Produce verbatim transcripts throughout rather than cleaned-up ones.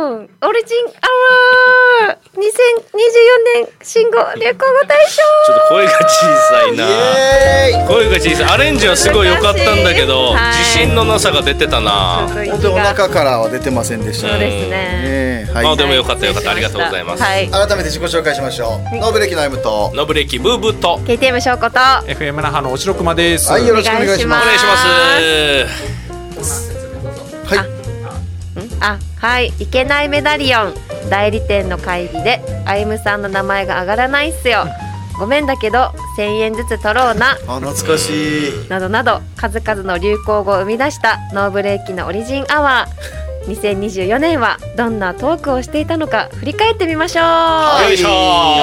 オリジンアワーにせんにじゅうよねん新語・流行語大賞。ちょっと声が小さいな。声が小さい。アレンジはすごい良かったんだけど、はい、自信のなさが出てたな。 本当にお腹からは出てませんでした。 そうですね、 えーはい、 あでもよかったよかった、ありがとうございます、はい、 改めて自己紹介しましょう、はい、ノーブレーキのアイムとノーブレーキブーブーとケーティーエム 翔子とエフエム 那覇のおしろくまです。 はい、よろしくお願いします。 お願いします。 はい。 あ、はい、いけないメダリオン代理店の会議でアイムさんの名前が上がらないっすよ、ごめんだけどせんえんずつ取ろうな、 あ、懐かしいなどなど数々の流行語を生み出したノーブレーキのオリジンアワー。にせんにじゅうよねんはどんなトークをしていたのか振り返ってみましょう。 はい、よいしょ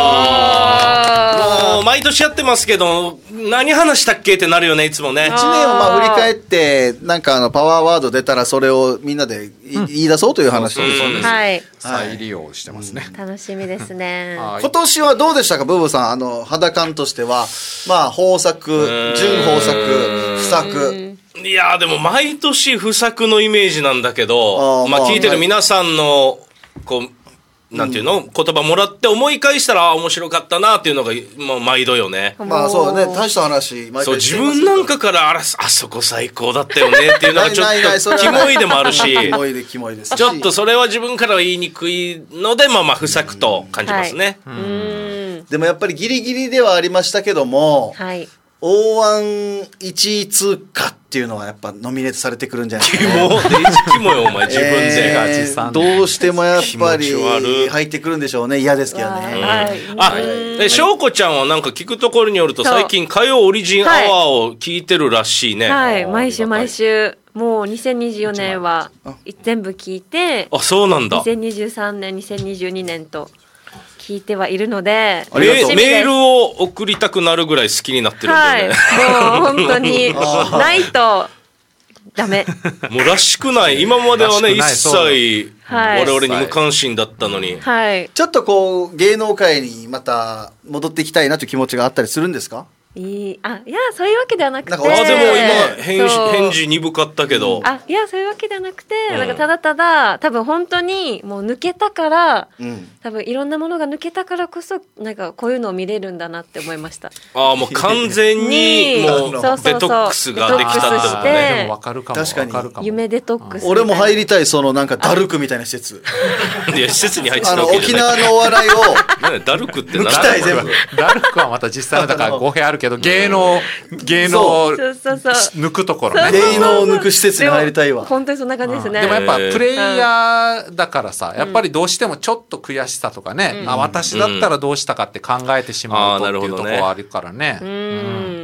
ー。もう毎年やってますけど何話したっけってなるよね、いつもね。 いちねんをまあ振り返ってなんかあのパワーワード出たらそれをみんなで言い出そうという話です、 うん、はい、 再利用してますね、 うん、楽しみですね。 今年はどうでしたか、ブーブーさん。あの肌感としてはまあ豊作、準豊作、不作。 いやでも毎年不作のイメージなんだけど、あまあ聞いてる皆さんのこうなんていうの、うん、言葉もらって思い返したら面白かったなっていうのがもう毎度よね。 まあそうね、大した話毎そう自分なんかからあらあそこ最高だったよねっていうのがちょっとキモいでもあるしキモいでキモいですちょっとそれは自分からは言いにくいのでまあまあ不作と感じますね、 はい、うんでもやっぱりギリギリではありましたけども、 はい、 オーワンいちい通過っていうのはやっぱノミネートされてくるんじゃないですか、 ね、キモデイジキモよお前自分で、 えー、どうしてもやっぱり入ってくるんでしょうね。嫌ですけどね、 うん、あえ翔子ちゃんはなんか聞くところによると最近火曜オリジンアワーを聞いてるらしいね。 はい、はい、毎週毎週もうにせんにじゅうよねんは全部聞いて、 あそうなんだ、 にせんにじゅうさんねんにせんにじゅうにねんと聞いてはいるので、 メールを送りたくなるぐらい好きになってるんだよね、 はい、もう本当にないとダメもうらしくない。今まではね一切我々に無関心だったのに、 はい、 ちょっとこう芸能界にまた戻っていきたいなという気持ちがあったりするんですか？ いいあいやそういうわけではなくて、あでも今返事返事鈍かったけど、 あいやそういうわけではなくて、うん、なんかただただ多分本当にもう抜けたから、うん、多分いろんなものが抜けたからこそなんかこういうのを見れるんだなって思いました。 ああもう完全にもうデトックスができたってことね。 でも分かるかも。 確かに分かるかも。 夢デトックス。 俺も入りたいそのなんかダルクみたいな施設。 いや施設に入ってたわけじゃない。あの沖縄のお笑いをダルクって抜きたい全部。 ダルクはまた実際のだから語弊あるけど芸能芸能を抜くところね。 芸能を抜く施設に入りたいわ。 本当にそんな感じですね。 でもやっぱプレイヤーだからさ、やっぱりどうしてもちょっと悔しさとかね、うん、あ私だったらどうしたかって考えてしまうとっていうところはあるからね。 うん、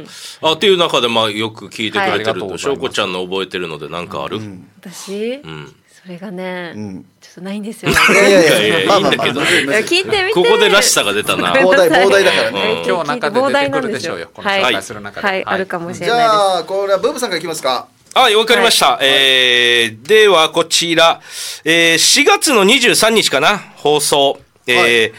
あっていう中でまあよく聞いてくれてると、翔子ちゃんの覚えてるので何かある？うん、 私、うん、それがね、うん、ちょっとないんですよ、ね。 いやいやいやいやいいんだけど、 聞いてみて。 ここでらしさが出たな。 膨大膨大だからね。 うん、今日なんかで出てくるでしょうよ。この紹介する中で、 はいはいはい、あるかもしれないです。 じゃあこれはブーブさんからいきますか。 あ、わかりました。はい、えー、ではこちら、えー、しがつのにじゅうさんにちかな放送、えーはい、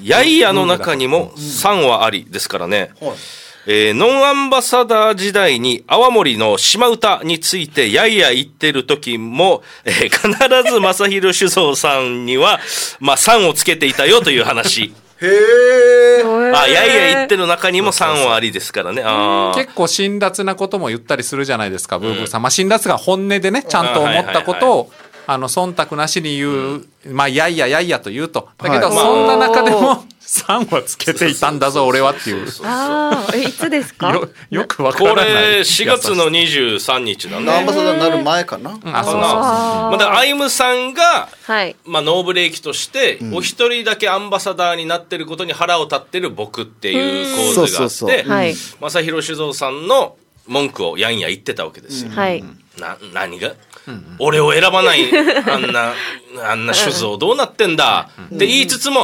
やいやの中にもさんはありですからね。はい、えー、ノンアンバサダー時代に泡盛の島唄についてやいや言ってる時も、えー、必ず正弘酒造さんには、まあ、さんをつけていたよという話。 へえ。 あ、やいや言ってる中にもさんはありですからね。あ結構辛辣なことも言ったりするじゃないですか、ブーブーさん。まあ辛辣が本音でね、ちゃんと思ったことを、あの忖度なしに言う、うん、まあやいややいやと言うと。だけど、はい、そんな中でもさんはつけていたんだぞ俺はっていう。 ああ、えいつですか？ よ, よくわからない。 これしがつのにじゅうさんにちだね。 アンバサダーになる前かな。 うん、あ、そうそうそう。 まだアイムさんが、 はい、 まあノーブレーキとして、うん、お一人だけアンバサダーになってることに腹を立ってる僕っていう構図があって、そうそうそう、はい、正弘酒造さんの文句をやんや言ってたわけですよ。 うん、はい。 な何が？うん、俺を選ばないあんなあんな酒造どうなってんだって言いつつも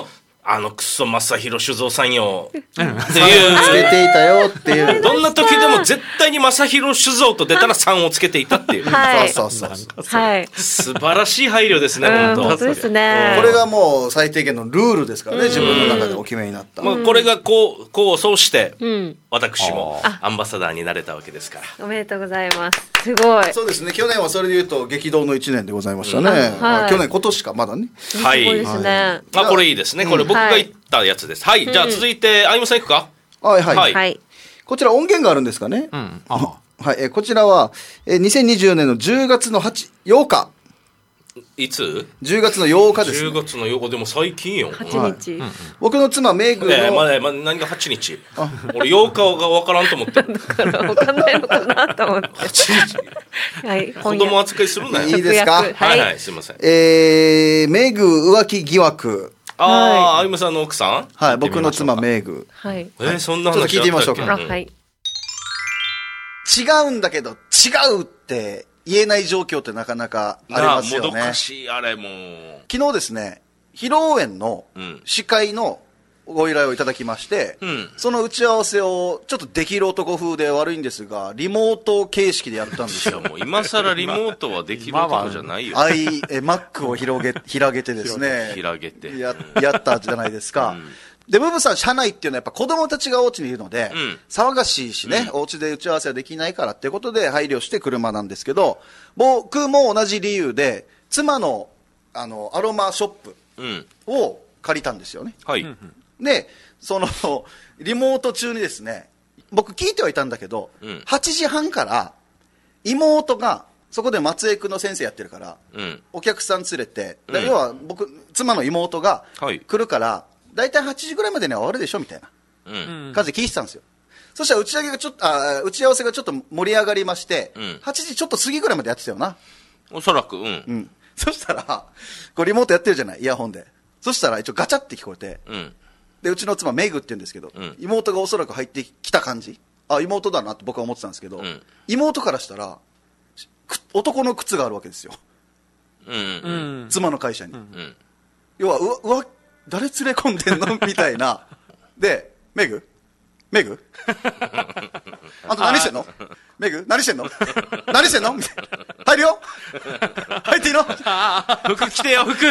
あのクソ正弘酒造さんよってつけいうていたよっていうどんな時でも絶対に正弘酒造と出たらさんをつけていたっていうはいそうそうそうそうはい素晴らしい配慮ですねうん本当本当ですねこれがもう最低限のルールですからね自分の中でお決めになったまあ、これがこうこうそうしてうん私もあアンバサダーになれたわけですからおめでとうございますすごいそうですね去年はそれで言うと激動のいちねんでございましたね、 うんはいあ去年今年かまだねはいすごいですねあこれいいですねこれ僕が言ったやつですはい、じゃあ続いてあゆむさんいくかはいはい、 はいはいこちら音源があるんですかね、 うんあはい、えーこちらは、えーにせんにじゅうよねんのじゅうがつのはちようかいつじゅうがつのようかですじゅうねがつのようかでも最近よはちにち僕の妻メイグの、 ねえまだまだ何がはちにち俺ようかが分からんと思ってだからわかんないのかなと思ってはちにちはい子供扱いするなよいいですか直訳はいははいいすいませんえーメイグ浮気疑惑あはいああゆむさんの奥さんはい僕の妻メイグはいえー、そんなちょっと聞いてみましょうか話あったっけあはい違うんだけど違うって言えない状況ってなかなかありますよねなあもどかしいあれもう昨日ですね披露宴のうん司会のご依頼をいただきまして、 うんその打ち合わせをちょっとできる男風で悪いんですがリモート形式でやったんですよいやもう今更リモートはできる男じゃないよ i え Mac を広げ広げてですね広げてややったじゃないですか、でムブさん社内っていうのはやっぱ子供たちがお家にいるので、 うん騒がしいしね、お家で打ち合わせはできないからっていうことで配慮して車なんですけど僕も同じ理由で妻のあのアロマショップうんを借りたんですよねはい、 でそのリモート中にですね僕聞いてはいたんだけど、 うんはちじはんから妹がそこで松江区の先生やってるからうんお客さん連れて、でうん要は僕妻の妹がはい来るから大体はちじぐらいまでには終わるでしょみたいなうん感じで聞いてたんですよ、そしたら打ち上げがちょっとあ打ち合わせがちょっと盛り上がりまして、 うんはちじちょっと過ぎぐらいまでやってたよな、 おそらくうんうん、そしたらこうリモートやってるじゃないイヤホンでそしたら一応ガチャって聞こえてうんでうちの妻メイグって言うんですけど、 うん妹がおそらく入ってきた感じあ妹だなって僕は思ってたんですけど、 ん妹からしたらく男の靴があるわけですようんうんうん妻の会社に、 うん要はうわうわ誰連れ込んでんのみたいなでメグメグあんた何してんのメグ何してんの何してんのみたいな入るよ入っていいのって服着てよ服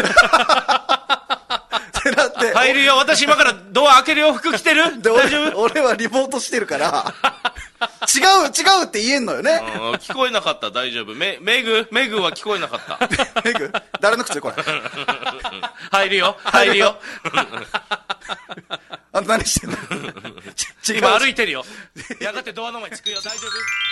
なって入るよ私今からドア開けるよ服着てるで大丈夫俺俺はリモートしてるから違う違うって言えんのよねうん聞こえなかった大丈夫メメグメグは聞こえなかったメグ誰の靴これ入るよ入るよあんた何してんのち違う今歩いてるよやがてドアの前に着くよ大丈夫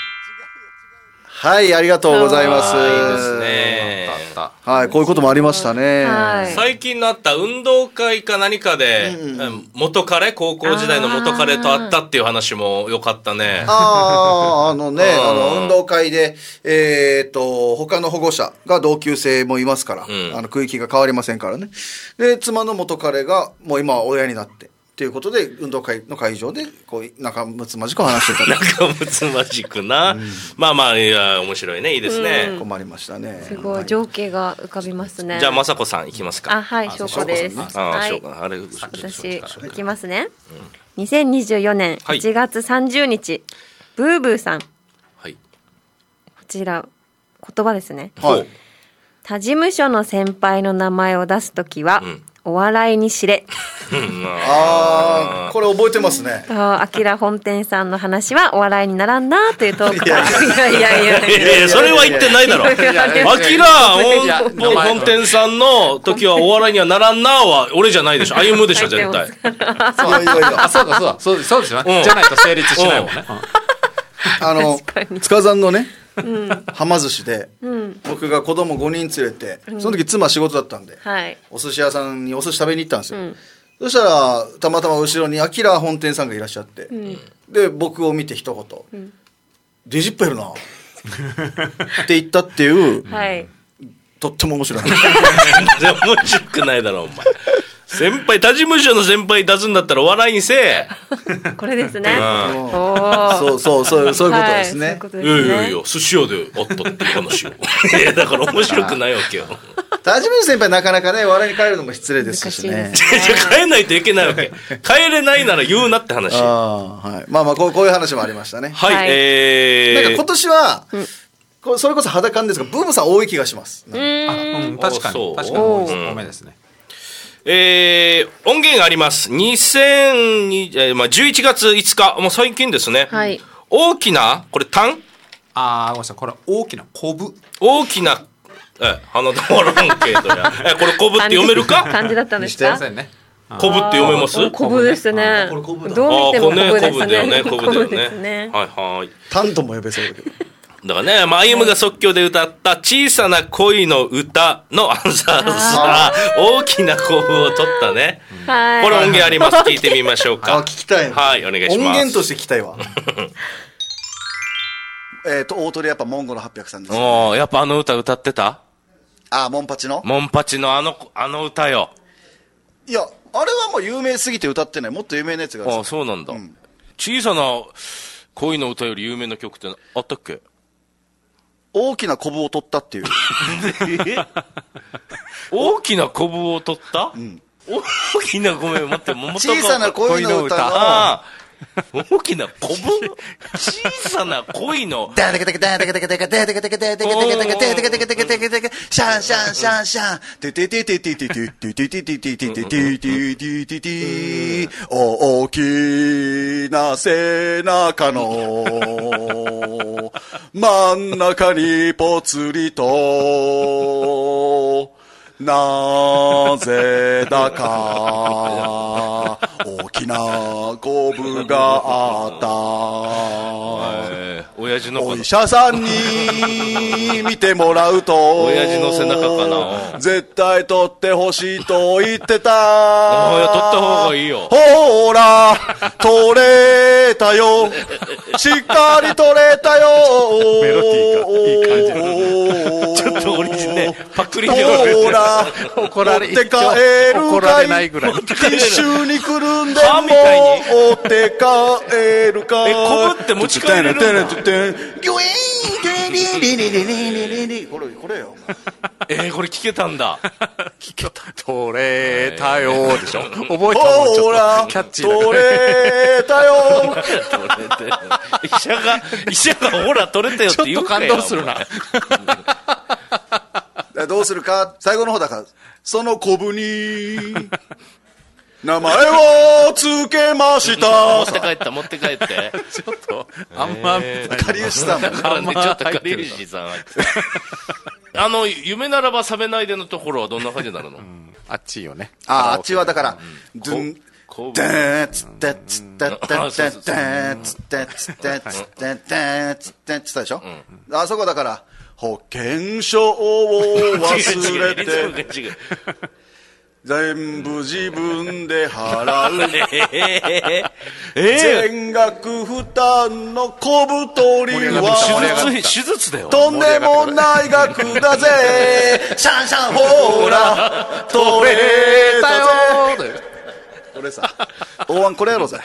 はいありがとうございますあーいいですねあったはいこういうこともありましたねはい最近のあった運動会か何かで、うん元彼高校時代の元彼と会ったっていう話もよかったねああ、あのね、 うんあの、運動会で、えっと、他の保護者が同級生もいますから、 んあの、区域が変わりませんからね。で、妻の元彼が、もう今は親になって、っていうことで、運動会の会場で、こう、仲睦まじく話してた仲睦まじくな、まあまあいや面白いねいいですね、 困りましたね。 すごい情景が浮かびますねじゃあ雅子さんいきますかあはい翔子です翔子ああ、 はいそうかあれ私いきますね、にせんにじゅうよねんはいいちがつさんじゅうにち、ブーブーさんこはいちら言葉ですねはい。 他事務所の先輩の名前を出すときは、 んお笑いにしれああ、これ覚えてますね。 とアキラ本店さんの話はお笑いにならんなというトークいやいいやいやいやいやいやそれは言ってないだろいやいやいやアキラいや本本店さんの時はお笑いにはならんなは俺じゃないでしょ歩むでしょ絶対いやいやいやあそうだそうだそうそうですよね、 うんじゃないと成立しないもんね、 あの確かに塚山のね、はま寿司で、僕が子供ごにん連れて、その時妻仕事だったんで、 はいお寿司屋さんにお寿司食べに行ったんですよ、そしたらたまたま後ろにアキラ本店さんがいらっしゃって、で僕を見て一言「デジップやるな」って言ったっていうはいとっても面白い全然面白くないだろお前先輩他事務所の先輩出すんだったらお笑いにせえこれですねうんおーそうそうそういうそういうことですね、 はいそういうこといやいですねやいや寿司屋であったっていう話をいやだから面白くないわけよ田島先輩なかなかね笑いに変えるのも失礼ですしね。 じゃあ変えないといけないわけ。変えれないなら言うなって話。 あ、はい、まあまあこう、こういう話もありましたね。 はい、はい、えー、なんか今年は、うん、こそれこそ肌感ですがブームさん多い気がします。 うん、あ、うん、確かに確かに多いです。多めですね。 えー、音源があります。にせんにじゅう、まあ、じゅういちがついつか、もう最近ですね。 はい、 大きな、これ単？ あー、ごめんなさい、これ大きなコブ。 大きな、え、鼻止まらんけどや。え、これコブって読めるか？ 漢字だったんですか？ ね、 コブって読めます？ コブですね。どう見てもコブですね。 コブだよね。はいはい。 単とも呼べそうだけど。 だからね、まあ、歩夢が即興で歌った小さな恋の歌のアンサーさ、大きなコブを取ったね。はい。これ音源あります。聞いてみましょうか。 あ、聞きたい。 はい、お願いします。 音源として聞きたいわ。えっと、大鳥やっぱモンゴルはっぴゃくさんです、ね。 おー、やっぱあの歌歌ってた？ あ、モンパチの？ モンパチのあの、あの歌よ。 いや、あれはもう有名すぎて歌ってない。もっと有名なやつがある。 あ、そうなんだ。うん、小さな恋の歌より有名な曲ってあったっけ？ 大きなコブを取ったっていう。 大きなコブを取った？うん。大きな、ごめん、待って、も小さな恋の歌の。 あ大きなコブ？小さな恋の。 ダテケテケダテケテケテケダテケテケダテケテケテケダテケテケテケテケテケシャンシャンシャンシャンテテテテテテテテテテテテテテテテテテ大きな背中の真ん中にぽつりとなぜだか大きなコブがあった、 えー、親父のお医者さんに見てもらうと親父の背中かな絶対取ってほしいと言ってたあいや取った方がいいよほら取れたよしっかり取れたよメロディーがいい感じちょっとオリジナルパクリでほら怒られ持って帰る怒られないぐらいティッシュにくるんで歯みたいに持って帰るかえ、こぶって持ち帰れるんだギュイーンリリリリリリリリこれこれよえー、これ聞けたんだ聞けた取れたよでしょ覚えたもんちょっとキャッチー取れたよ医者が医者がほら取れたよって言うか感動するなどうするか最後の方だからそのコブに名前をつけました持って帰った持って帰ってちょっとあんまかりゆしさんもだからねちょっとかりゆしさんあの夢ならば覚めないでのところはどんな感じになるの、うん、 あっちよねああっちはだからドゥンダーツッタッツッタッタッタッタッツッタッツッタッツッタッタッツッタッツッタでしょあそこだから保険証を忘れて全部自分で払う、えー、全額負担の小太りは手術、手術だよとんでもない額だぜシャンシャンほーら取れたよこれさ大腕これやろうぜ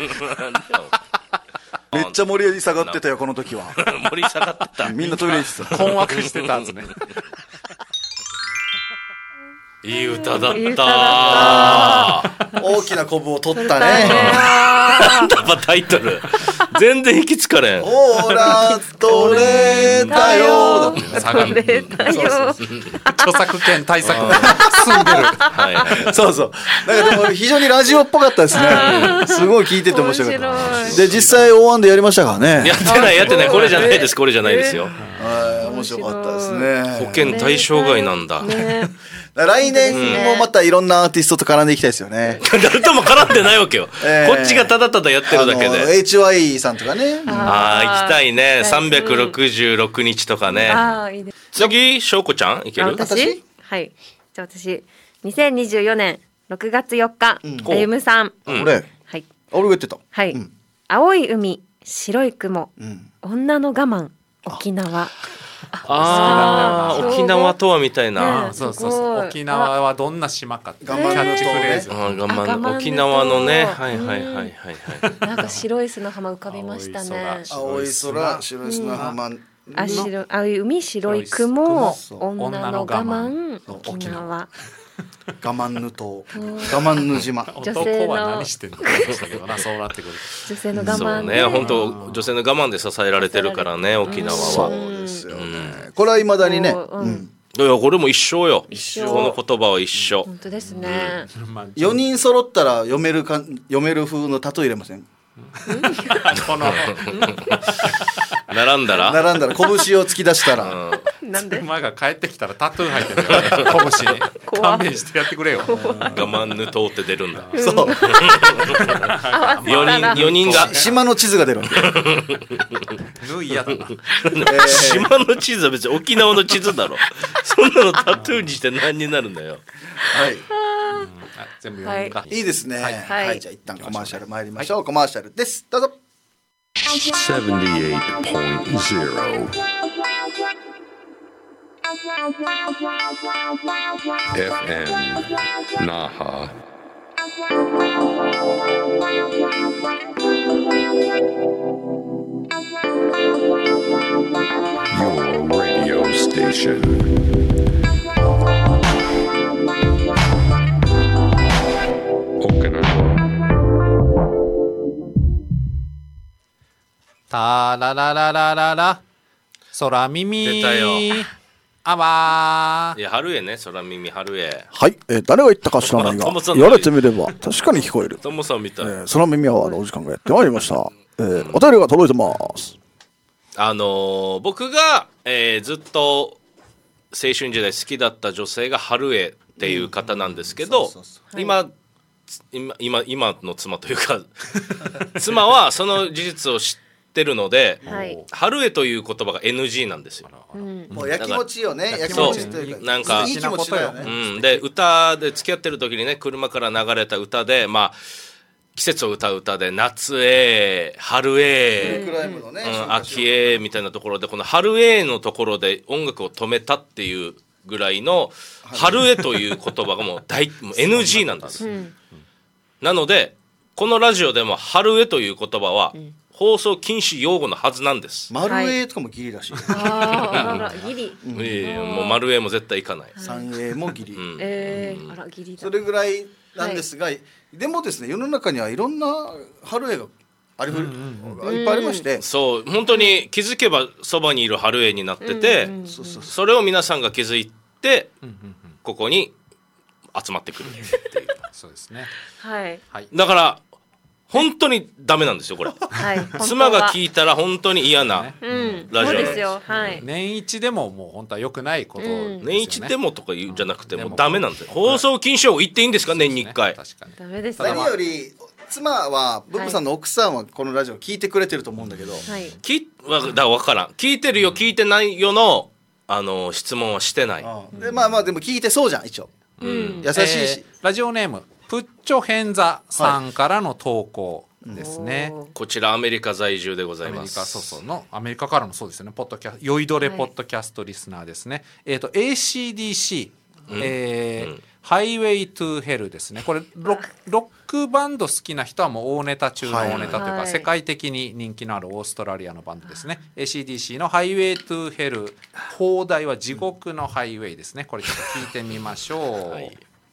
めっちゃ盛り下がってたよこの時は盛り下がってたみんなトイレ行ってた困惑してたんですねいい歌だった大きなコブを取ったねなんだタイトル全然引きつかれんほら取れたよ取れたよ著作権対策が進んでるはい、 はい、そうそうだからでも非常にラジオっぽかったですねすごい聞いてて面白かったで実際大腕でやりましたからねやってないやってないこれじゃないですこれじゃないですよはい面白かったですね保険対象外なんだ、 ね来年もまたいろんなアーティストと絡んでいきたいですよね。 誰とも絡んでないわけよ。えー、こっちがただただやってるだけで。 エイチワイ さんとかね。 ああ、行きたいね。さんびゃくろくじゅうろくにちとかね。あいい次、しょうこちゃんいける？ 私？はい。じゃあ私、にせんにじゅうよねんろくがつよっか、あゆむさん。 俺、うん、はい。俺が言ってた。 はい。うん、青い海、白い雲、うん、女の我慢、沖縄。 ああ沖縄とはみたいな、 ね、そうそうそう沖縄はどんな島かってキャッチフレーズ、 あ我慢沖縄のねはいはいはいはいはいなんか白い砂浜浮かびましたね青い空白い砂浜、うん、 あ白あ海白い雲そう女の我慢沖沖縄我慢ぬ島我慢ぬ島女性の男は何してんのって言いましたけどな、そうなってくる女性の我そう慢ね、本当女性の我慢で支えられてるからね、沖縄そうは。 ですよね、これはいまだにね、 うんうんいやこれも一緒よ。 緒この言葉は一緒。 本当ですね、 まあよにん揃ったら読めるか読める風の例え入れません？ この並んだら。 並んだら拳を突き出したら、 なんで馬が帰ってきたらタトゥー入ってるよね、拳に。 怖勘弁してやってくれよ。 我慢ぬとって出るんだ。 そう四人四人が島の地図が出るんで、 縫いやだな。 島の地図は別に沖縄の地図だろ。そんなのタトゥーにして何になるんだよ。 はい、 あ全部読むか。 いいですね。はい、 はいじゃあ一旦コマーシャル参りましょう。コマーシャルです。どうぞ。 seventy-eight point zero F M Naha Your radio station Okinawa タララララララ空耳出たよあわいや春へね、空耳春へ。 はい、えー誰が言ったか知らないがトモさん言われてみれば確かに聞こえる。 トモさんみたい。 えー、空耳アワーのお時間がやってまいりました。えーお便りが届いてます。 あのー僕が、えーずっと青春時代好きだった女性が春江っていう方なんですけど、 そうそうそ今今今今の妻というか妻はその事実を知ってるので、 はい春江という言葉が エヌジー なんですよ。 もうやきもちよね。やきそうもちというか、 なんかいい気持ちだようね。 ん、で歌で付き合ってる時にね、車から流れた歌で、まあ季節を歌う歌で夏へ春へ、 クライムのね、 うん、秋へみたいなところで、この春へのところで音楽を止めたっていうぐらいの春へという言葉がもう大もう エヌジー なんです、なのでこのラジオでも春へという言葉は放送禁止用語のはずなんです、 丸 A とかもギリだし、 あーあらギリ、 いやいやもう丸へも絶対行かない、 三 A もギリ。 えー、あらギリだそれぐらいなんですが、でもですね、世の中にはいろんな春絵がありふれ、いっぱいありまして、 そう本当に気づけばそばにいる春へになってて、 そうそうそれを皆さんが気づいてここに集まってくるっていうそうですね。 はいだから本当にダメなんですよこれはい妻がい聞いたら本当に嫌なうんラジオそうですよはい年一でももう本当は良くないことですよね。 年一でもとか言うんじゃなくてでももうダメなんですよ。放送禁止用語言っていいんですか、年にいっかい。 確かに。 ダメです何ねより妻はブッブさんの奥さんはこのラジオ聞いてくれてると思うんだけど、 はいきわだから分からん、聞いてるよ聞いてないよのあの質問はしてない。 うんでまあまあでも聞いてそうじゃん一応、 うん優しいし、 えーラジオネームプッチョヘンザさんからの投稿ですね。 おーこちらアメリカ在住でございアメリます。 カそうそうのアメリカからのそうですよね、ポッドキャ酔いどれポッドキャストリスナーですね。えっ、と エーシーディーシー、えーハイウェイトゥヘルですね。これロッロックバンド好きな人はもう大ネタ中の大ネタというか、 はい世界的に人気のあるオーストラリアのバンドですね。エーシーディーシー のハイウェイトゥヘル、放題は地獄のハイウェイですね。これちょっと聞いてみましょう。 はい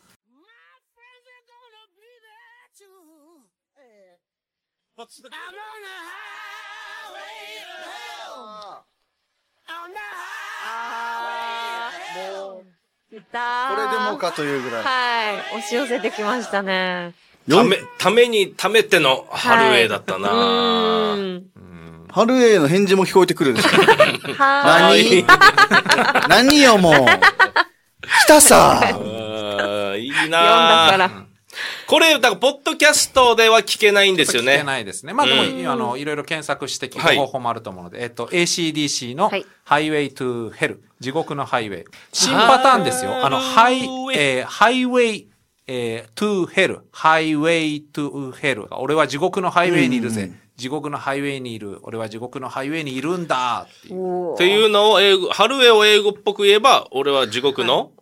もう来たこれでもかというぐらい、 はい押し寄せてきましたねためためにためての春へだったな、 うーん春絵の返事も聞こえてくるんですよは何何よもう来たさあーいいい読んだなからこれだからポッドキャストでは聞けないんですよ聞けね。 ないですね。まあでも、あのいろいろ検索して聞く方法もあると思うので、えっと エーシーディーシー のはいハイウェイトゥヘル、地獄のハイウェイ。新パターンですよ。あのハイ、えーハイウェイ、えー、トゥヘル、ハイウェイトゥヘル。俺は地獄のハイウェイにいるぜ。地獄のハイウェイにいる。俺は地獄のハイウェイにいるんだっていう。 おーっていうのを英語、春へを英語っぽく言えば、俺は地獄の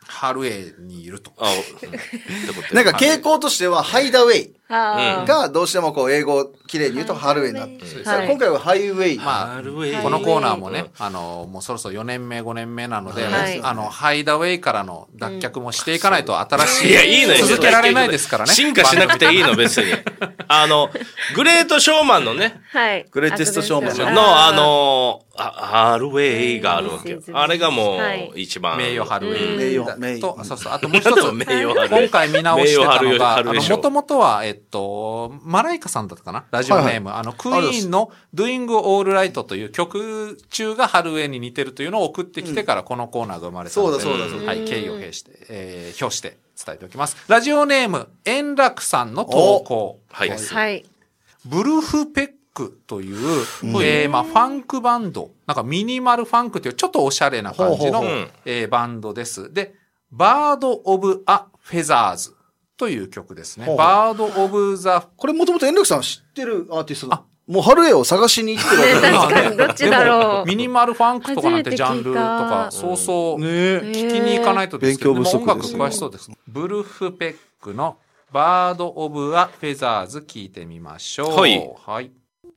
ハルウェイにいると。 あ、ってことなんか傾向としては、ハイダウェイあーがどうしてもこう英語綺麗に言うとハルウェイになってる。 はい今回はハイウェイ。 まあ、 ハルウェイこのコーナーもね、あの、もうそろそろよねんめ、ごねんめなので、 はいあの、ハイダウェイからの脱却もしていかないと新しい、 いや、いいのよ。 続けられないですからね。 進化しなくていいの、別に。あの、グレートショーマンのね、 はい。 グレイテストショーマンあの、あの、あハルウェイがあるわけよう。んあれがもうはい、 一番。 名誉ハルウェイ。 名誉名誉と、そうそう。あともう一つ、 名誉ハルウェイ今回見直してたのが、あの、 名誉ハルウェイ賞もともとは、えっと、マライカさんだったかなラジオネーム。あの、クイーンの Doing All Right という曲中がハルウェイに似てるというのを送ってきてからこのコーナーが生まれたので、 そうだそうだそうだはい、敬意を表して、えー、表して伝えておきます。ラジオネーム、円楽さんの投稿。 はい。 はい。 ブルフペックという、えーまあ、ファンクバンド、なんかミニマルファンクというちょっとおしゃれな感じのほうほうほうえーバンドです。で、バード・オブ・ア・フェザーズという曲ですね。 ほうほうバード・オブ・ザ・これもともと円楽さん知ってるアーティストだ。もうハルウェイを探しに行ってるわけねだ確かにどっちだろう。 ミニマルファンクとかなんてジャンルとか、 初めて聞いたそうそう、 ね聞きに行かないとですけど、 勉強不足でも音楽ですよ詳しそうです。ブルフペックのバード・オブ・ア・フェザーズ聞いてみましょう。 はいはい。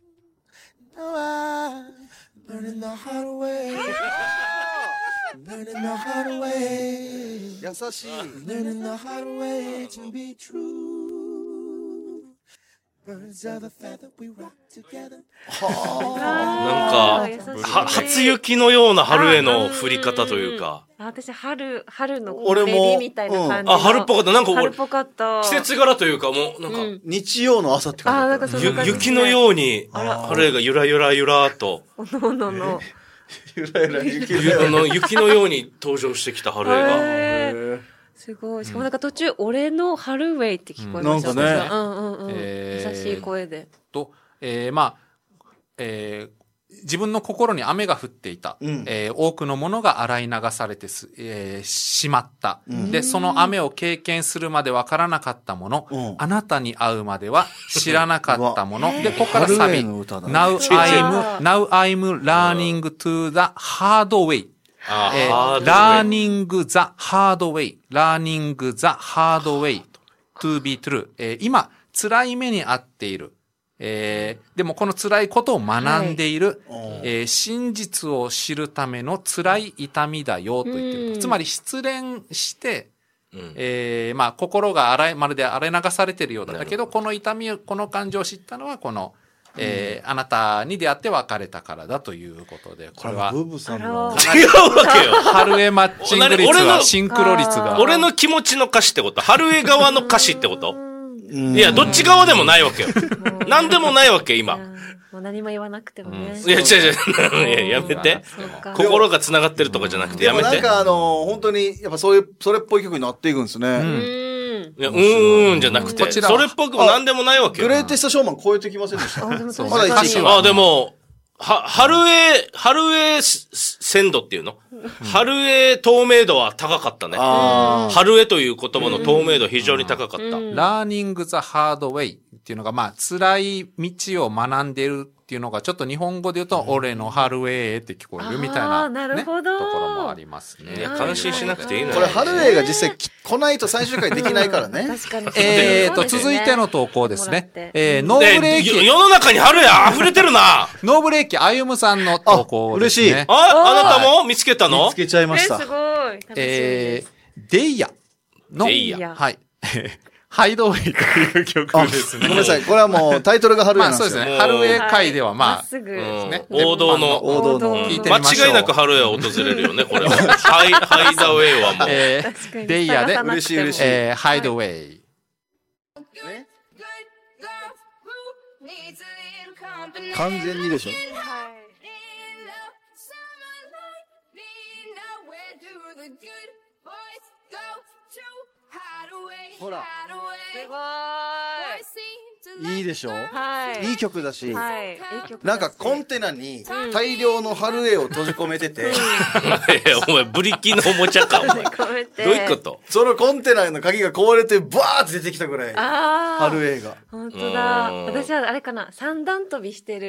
優しい。 なんか、は初雪のような春への降り方というか。 あ私春春の俺もベビーみたいな感じの、 あ、春っぽかった。なんか俺、 春っぽかった。 季節柄というかもう、なんか、 うん日曜の朝ってあなん感じだった。 かそんな感じ、 ゆ雪のように、春へがゆらゆらゆらーと、 おのおのの。 ゆらゆら雪ゆあの雪のように登場してきた春へが。 へーすごい。しかもなんか途中、俺のハルウェイって聞こえました。 うんなんかね私はうんうんうん。 えー優しい声で。 と、えーまあ、えー自分の心に雨が降っていた、 うんえー多くのものが洗い流されてす、えーしまった、で、その雨を経験するまでわからなかったもの、 うんあなたに会うまでは知らなかったもの。 うわで、ここからサビ。 春への歌だね Now 違う I'm, now I'm learning to the hard way. あえーハードウェイ learning the hard way. learning the hard way to be true. えー今、辛い目に遭っている。えーでもこの辛いことを学んでいる、えー真実を知るための辛い痛みだよと言ってる。 うんつまり失恋して、 うんえーまあ心が洗い、まるで洗い流されているようだったけど、この痛みを、この感情を知ったのはこの、えーあなたに出会って別れたからだということで、これは、 ブーブさんあのら違うわけよ。 春江マッチング率は、 俺のシンクロ率が。 俺の気持ちの歌詞ってこと春江側の歌詞ってことうんいや、どっち側でもないわけよ。なんでもないわけ、今。 もう何も言わなくてもね。 いや、違う違う。いや、やめて。 そうか。 心が繋がってるとかじゃなくて、 でもやめて。 なんかあの、本当に、やっぱそういう、それっぽい曲になっていくんですね。 うん。 いやうーんじゃなくて、 こちらそれっぽくもなんでもないわけよ。 グレイテストショーマン超えてきませんでした。 あでもそう確かにまだ一位あ、でも、は、春江、春江鮮度っていうの春江透明度は高かったね。 あ春江という言葉の透明度非常に高かった。 ラーニング・ザ・ハード・ウェイっていうのが、まあ、辛い道を学んでるっていうのが、ちょっと日本語で言うと、俺のハルウェイって聞こえるみたいあな、 ーなるね、 ほどところもありますね。 いや、感心しなくていいのよ。 これ、ハルウェイが実際き来ないと最終回できないからね。 確かに。 えーと、 そうですね続いての投稿ですねもらって。 えー、ノーブレーでよキ、 世の中に春江溢れてるな。 ノーブレーキあゆむさんの投稿ですね。 あ嬉しいあ、あなたも見つけたの見つけちゃいましたえす。ごい。楽しみえです。 ー、デイヤの、 デイヤはい。ハイドウェイという曲ですね。 ごめんなさい。これはもうタイトルがハルウェイまあなんですよ。 そうですね。ハルウェイ会ではまあ、 っすぐ。 うんね王道の。 王道の。 聞いてみましょう。 間違いなく春江は訪れるよね、これは。ハイ、ハイダウェイはもう。 え確かにー、デイヤで、 探さなくても嬉しい嬉しいえー、ハイドウェイ。 完全にでしょ。ほら、 すごいいでしょ。 い。はい。 いい曲だし、 はい。いい曲なんかコンテナに大量のハルウェイを閉じ込めてて、 いやお前、ブリキのおもちゃか、お前。ど込めてういうことそのコンテナの鍵が壊れてバーって出てきたぐらい、 ああ。 ハルウェイが。 本当だ。 うん私はあれかな、三段跳びしてる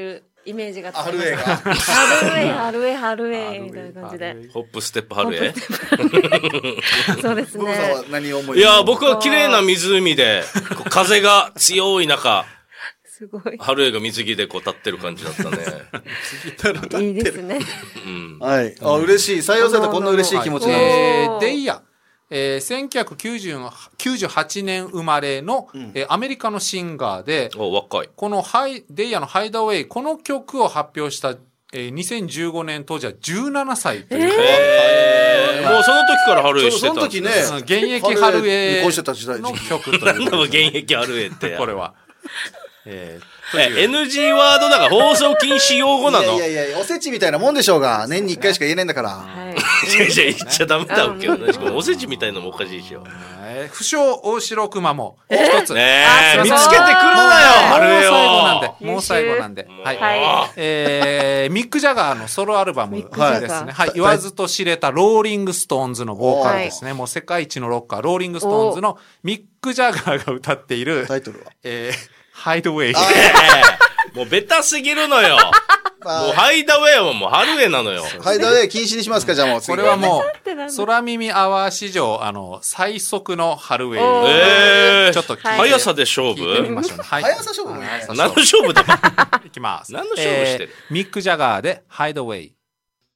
イメージがつきあ、 ます。 ハルウェイが。 ハルウェイハルウェイハルウェイみたいな感じで。 ホップステップハルウェイ。 そうですブーさんね。 は何を思いいや僕は綺麗な湖でこう風が強い中すごい。 ハルウェイが水着でこう立ってる感じだったね。 いいですね。 うん。 はい。あ、嬉しい。採用されたらこんな嬉しい気持ちなんです。 えーデイヤ、えー、せんきゅうひゃくきゅうじゅうはちねん生まれの、えーアメリカのシンガーで、 お若い。 このハイデイヤのハイダウェイ、この曲を発表した、えー、にせんじゅうごねん当時はじゅうななさいという、 えー、もうその時からハルウェイしてそたんですの時ねね。、 現役ハルウェ離婚してた時代イの曲とないんだもうことで現役ハルウェイって。 これは。えーえ、エヌジー ワードだから放送禁止用語なの？ いやいやいや、おせちみたいなもんでしょうが、年に一回しか言えないんだから。 はい。 いやいや言っちゃダメだけどね。しかもおせちみたいのもおかしいでしょ。 えー不詳大城熊も一つ。 ねえ、 あすごい見つけてくるなよ、ハルウェイを。 もう最後なんで、 優秀もう最後なんで。はい。 はえーミック・ジャガーのソロアルバムミックジャガーですね。はい。言わずと知れたローリング・ストーンズのボーカルですね。もう世界一のロッカー、ローリング・ストーンズのミック・ジャガーが歌っている、 タイトルは。 えーハイドウェイ。 ええもうベタすぎるのよ。もうハイダウェイはもうハルウェイなのよ。 ハイダウェイ禁止にしますか、じゃあもう次。 これはもてなんだう、空耳アワー史上、あの、最速のハルウェイ。 おーええちょっと聞いて速さで勝聞いてみ負ましょうね。はい。 速さ勝負もいいね速さ何の勝負だいきます。 何の勝負してるえーミック・ジャガーでハイドウェイ。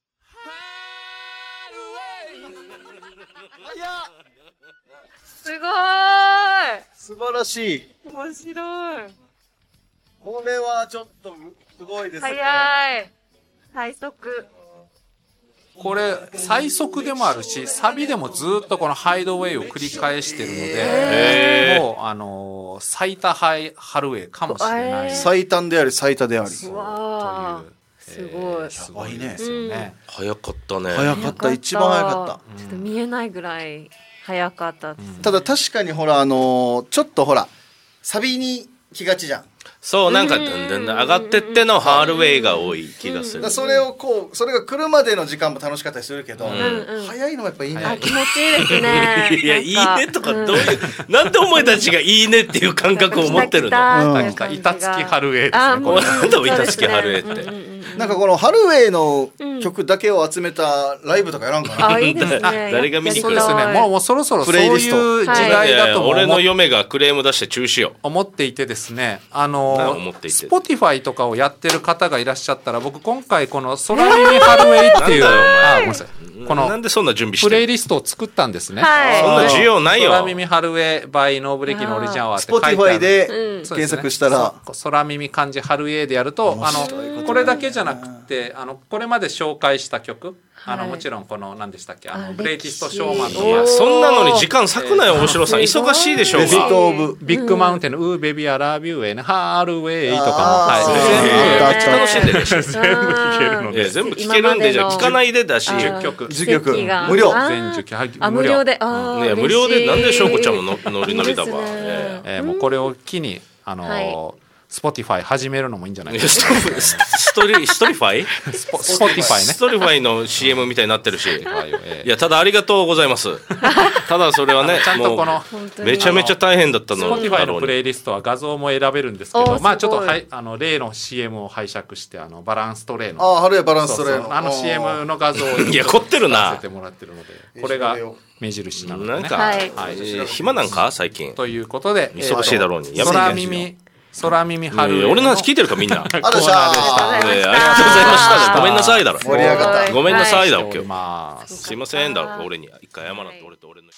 すごーい。 素晴らしい。 面白い。 これはちょっと、すごいですね。 早い。最速。 これ、最速でもあるし、サビでもずっとこのハイドウェイを繰り返してるので、もう、あのー最多ハイ、ハルウェイかもしれない。 えー最短であり、最多であり。 うわー。すごい。 すごいですよね。 早かったね。 早かった。一番早かった。 ちょっと見えないぐらい早かったです。 ただ確かにほら、あのーちょっとほら、サビに来がちじゃん。 そう、なんか、だんだんだん上がってってのハルウェイが多い気がするだから。それをこう、それが来るまでの時間も楽しかったりするけど、 んうん早いのもやっぱいいね。 あ、気持ちいいですね。 いや、いいなんねとかどういう、なんでお前たちがいいねっていう感覚を持ってるの？ うん板板付きハルウェイですねあ、もう、 なんだ板付きハルウェイってそうですねうんうんうんなんかこのハルウェイの曲だけを集めたライブとかやらんかな。 あ、いいですね。 誰が見に来るそうですね。もう、もうそろそろそういう時代だとも俺の思嫁がクレーム出して中止よ。 思っていてですね、あなの思っていてスポティファイとかをやってる方がいらっしゃったら、僕今回この空耳ハルウェイっていう、 なんだよお前あ、ごめんなさい。こなのんでそんな準備しプレイてるリストを作ったんですね。 はいそんな需要ないよ。 空耳ハルウェイ by ノーブレキのオリジンアワーっスポて書いてある。 ティファイでうん検索したら、 そう空耳漢字ハルウェイでやると、あのこれだけじゃなくて、あのこれまで紹介した曲、あのはいもちろんこの何でしたっけ、ああのグレイティストショーマンといや、 か、 そんなのに時間割くなよ、大城さん。忙しいでしょうベストが。 オブ。 ビッグマウンテンのウーベビーアラビューエンハルウェイとかも、 あーはい、 そうめっちゃ楽しんでるでしょ。 全部聞けるのでいや、全部聞けるんで、じゃあ聞かないでだし。 あーねじゅっきょくじゅっきょく奇跡が無料あー全受けはいあ、無料で。あー無料で、なんで翔子ちゃんもの嬉しいノリノリだわ。 いいですねええーもうこれを機にあのはいー、スポティファイ始めるのもいいんじゃないえかストストリストリファイスポスポティファイねストリファイの シーエム みたいになってるし。 はいえーいや、ただありがとうございます。ただそれはね、 ちゃんとこのも本当にうめちゃめちゃ大変だったの。 スポティファイのプレイ。 イリストは画像も選べるんですけおーど、まあちょっとすごいはいあの例の シーエム を拝借してあのバランストレイのああ、ハルウェイバランスそうトレイの。 そうあの シーエム の画像をいや凝ってるなさせてもらってるので、これが目印なのでね。 なんか、 はいえー暇なんか最近。 ということで、 忙しいだろうにえーと空耳空耳ハルウェイの俺の話聞いてるかみんな。 ありがとうございました。 ありがとうございましたえーありがとうございました。ごめんなさいだろ。 盛り上がった。 ごめんなさいだろ、 おり今日。 ます。 すいませんだろ、俺に。一回謝らって、俺と俺の。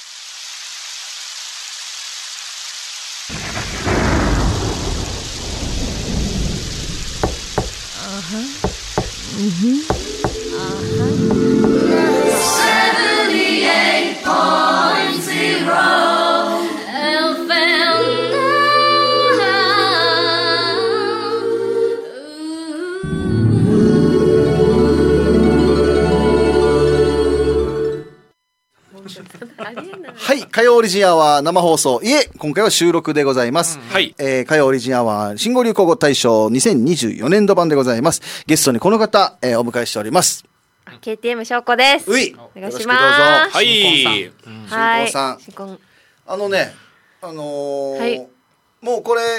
ありえない。 はい、火曜オリジンアワー生放送。いえ、今回は収録でございます。 はい。 えー、火曜オリジンアワー新語・流行語大賞にせんにじゅうよねんど版でございます。ゲストにこの方、えー、お迎えしております。 ケーティーエム 翔子です。 うい、 お願いしよろしくどうぞ。 ます。 はい。 新婚さん新婚。 あのね、あのーはいもうこれ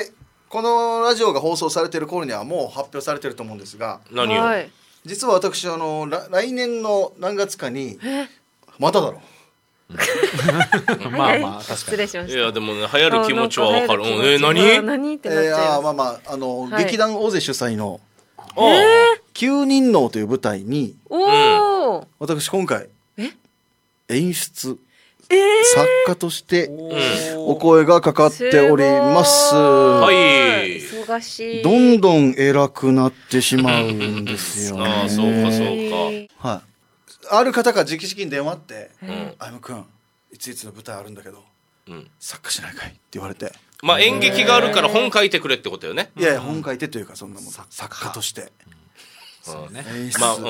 このラジオが放送されている頃にはもう発表されてると思うんですが、 何を、 はい、 実は私あのら来年の何月かにまただろまあまあ確かに失礼しました。 いやでもね流行る気持ちはわかる。うんえー、何何ってなっちゃいます。 えー、あーまあまああの、 はい、 劇団大勢主催のああきゅうにんのという舞台におお、 私今回え演出えー、 作家としてお声がかかっております。 はい忙しい。 どんどん偉くなってしまうんですよね。 ああそうかそうか。 はい。ある方が直々に電話あってうん 「あやむくんいついつの舞台あるんだけど、うん、作家しないかい?」って言われて、 まあ演劇があるから本書いてくれってことよね。 いやいや本書いてというかそんなもん作家として。 そうね。 まあうんうんうん。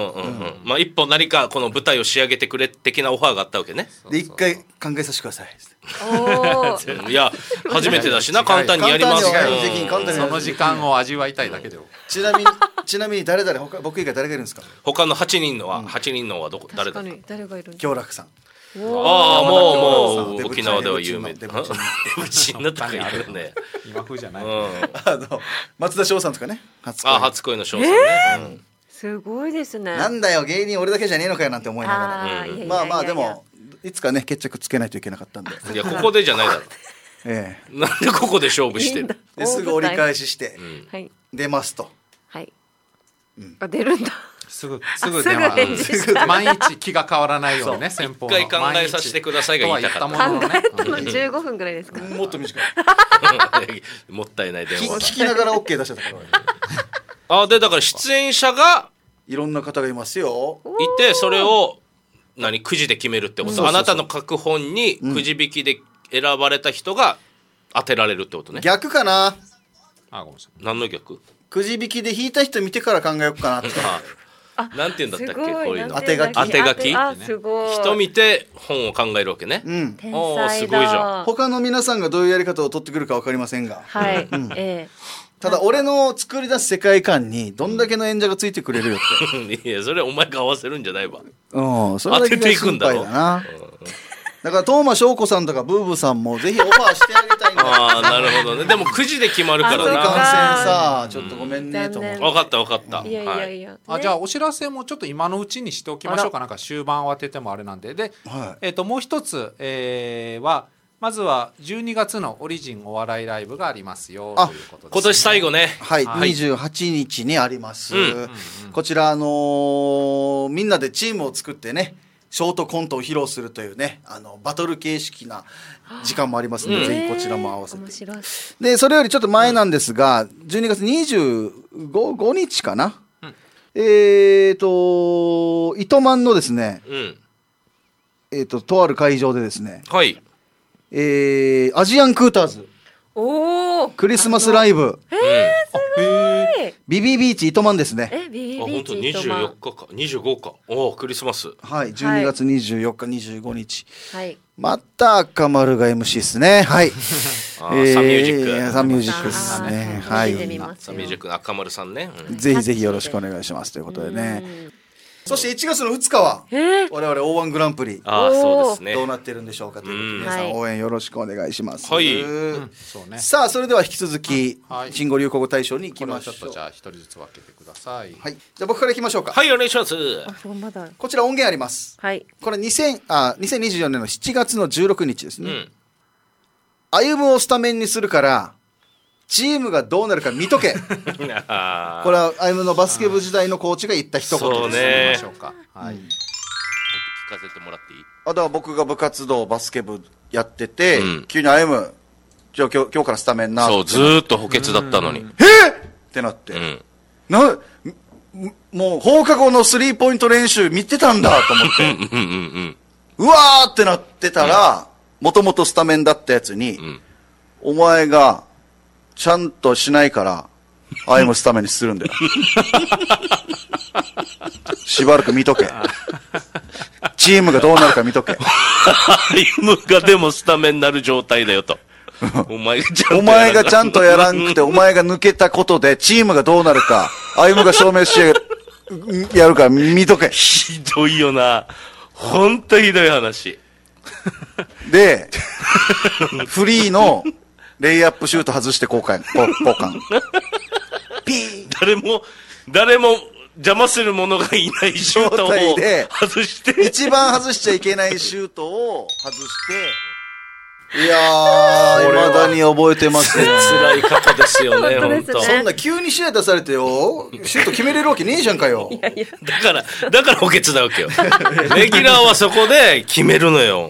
まあ一本何かこの舞台を仕上げてくれ的なオファーがあったわけね。 で一回考えさせてください。 いや初めてだしな簡単にやります。 簡単にぜひ簡単にその時間を味わいたいだけで。 ちなみにちなみに誰誰他僕以外誰がいるんですか。 他のはちにんのははちにんのはどこ誰だ。 確かに誰がいるんですか。 京楽さん。 ああもうもう沖縄では有名。 デブチンデブチンのとかいるね。 今風じゃない。 うん。 あの松田翔さんとかね。 あ初恋の翔さんね。 すごいですね。 なんだよ芸人俺だけじゃねえのかよなんて思いながら、 うん、 まあまあでもいつかね決着つけないといけなかったんでいやここでじゃないだろええなんでここで勝負してるですぐ折り返しして、 はい、 出ますと、 はい、うん、あ出るんだすぐすぐ電話毎日気が変わらないようにね先方の一回考えさせてくださいが言いたかった考えたのじゅうごふんぐらいですか。 もっと短いもったいない電話聞きながら OK 出しちゃったからあでだから出演者がいろんな方がいますよいてそれを何くじで決めるってこと、うん、あなたの各本にくじ引きで選ばれた人が当てられるってことね。 逆かなあごめんなさい何の逆くじ引きで引いた人見てから考えようかなってあなんて言うんだったっけこういうの当て書き当て書きあすごい人見て本を考えるわけね、 うん、 天才だ。 すごいじゃん。他の皆さんがどういうやり方を取ってくるか分かりませんがはい、うんえーただ俺の作り出す世界観にどんだけの演者がついてくれるよっていやそれお前が合わせるんじゃないわ。 うんそれだけが心配だな。だから東間翔子さんとかブーブーさんもぜひオファーしてあげたいんだ。 ああなるほどね。でもくじで決まるからな。 観戦さちょっとごめんねと思う。 分かった分かった。 いやいやいや、はい、 あじゃあお知らせもちょっと今のうちにしておきましょうか。なんか終盤を当ててもあれなんでで、はい、えー、ともう一つ、えー、はまずはじゅうにがつのオリジンお笑いライブがありますよということです、ね、 今年最後ね、 はい、はい、にじゅうはちにちにあります、うん、こちらあのー、みんなでチームを作ってねショートコントを披露するというねあのバトル形式な時間もありますので、うん、ぜひこちらも合わせて。でそれよりちょっと前なんですが、うん、じゅうにがつにじゅうごにちかな、うん、えーと糸満のですね、うん、えーととある会場でですね、はいえー、アジアンクーターズおクリスマスライブ、 えー、すごいビビビーチ糸満ですね。 えビビビーチあ本当にじゅうよっかかにじゅうごかおクリスマスはいじゅうにがつにじゅうよっかにじゅうごにち、はい、また赤丸が エムシー ですね。はいあ、えー、サンミュージックサンミュージックですね。はいサンミュージック赤丸さんね、 うん、ぜひぜひよろしくお願いしますということでね。そしていちがつのふつかは、えー、我々 オーワン グランプリあそうですねどうなってるんでしょうかということで、皆さん応援よろしくお願いします。 はい、うんそうね、さあそれでは引き続き、うんはい、新語・流行語大賞に行きましょう。 ちょっとじゃあ一人ずつ分けてください。 はい、じゃあ僕から行きましょうか。 はいお願いします。 あまだこちら音源あります。はい、これにせんあにせんにじゅうよねんのしちがつのじゅうろくにちですね。うん、歩むをスタメンにするからチームがどうなるか見とけこれはアイムのバスケ部時代のコーチが言った一言です。 そうね、 ましょうか、はい、うん、 聞かせてもらっていい？ あだから僕が部活動バスケ部やってて、うん、急にアイムじゃあ今日、今日からスタメンなそうずーっと補欠だったのにえー、 ってなって、うん、なもう放課後のスリーポイント練習見てたんだと思ってうんうん、うん、うわーってなってたらもともとスタメンだったやつに、うん、お前がちゃんとしないからアイムスタメンにするんだよしばらく見とけチームがどうなるか見とけアイムがでもスタメンになる状態だよとお前がちゃんとお前がちゃんとやらんくてお前が抜けたことでチームがどうなるかアイムが証明してやるから見とけひどいよなほんとひどい話でフリーのレイアップシュート外して交換。交換。ピー誰も、誰も邪魔する者がいないシュートを状態で外して。 一番外しちゃいけないシュートを外して、いやー、未だに覚えてますね。 辛い方ですよね、 本当ですね本当。 そんな急に試合出されてよ、シュート決めれるわけねえじゃんかよ。 だから、だから補欠だわけよ。レギュラーはそこで決めるのよ。 うん、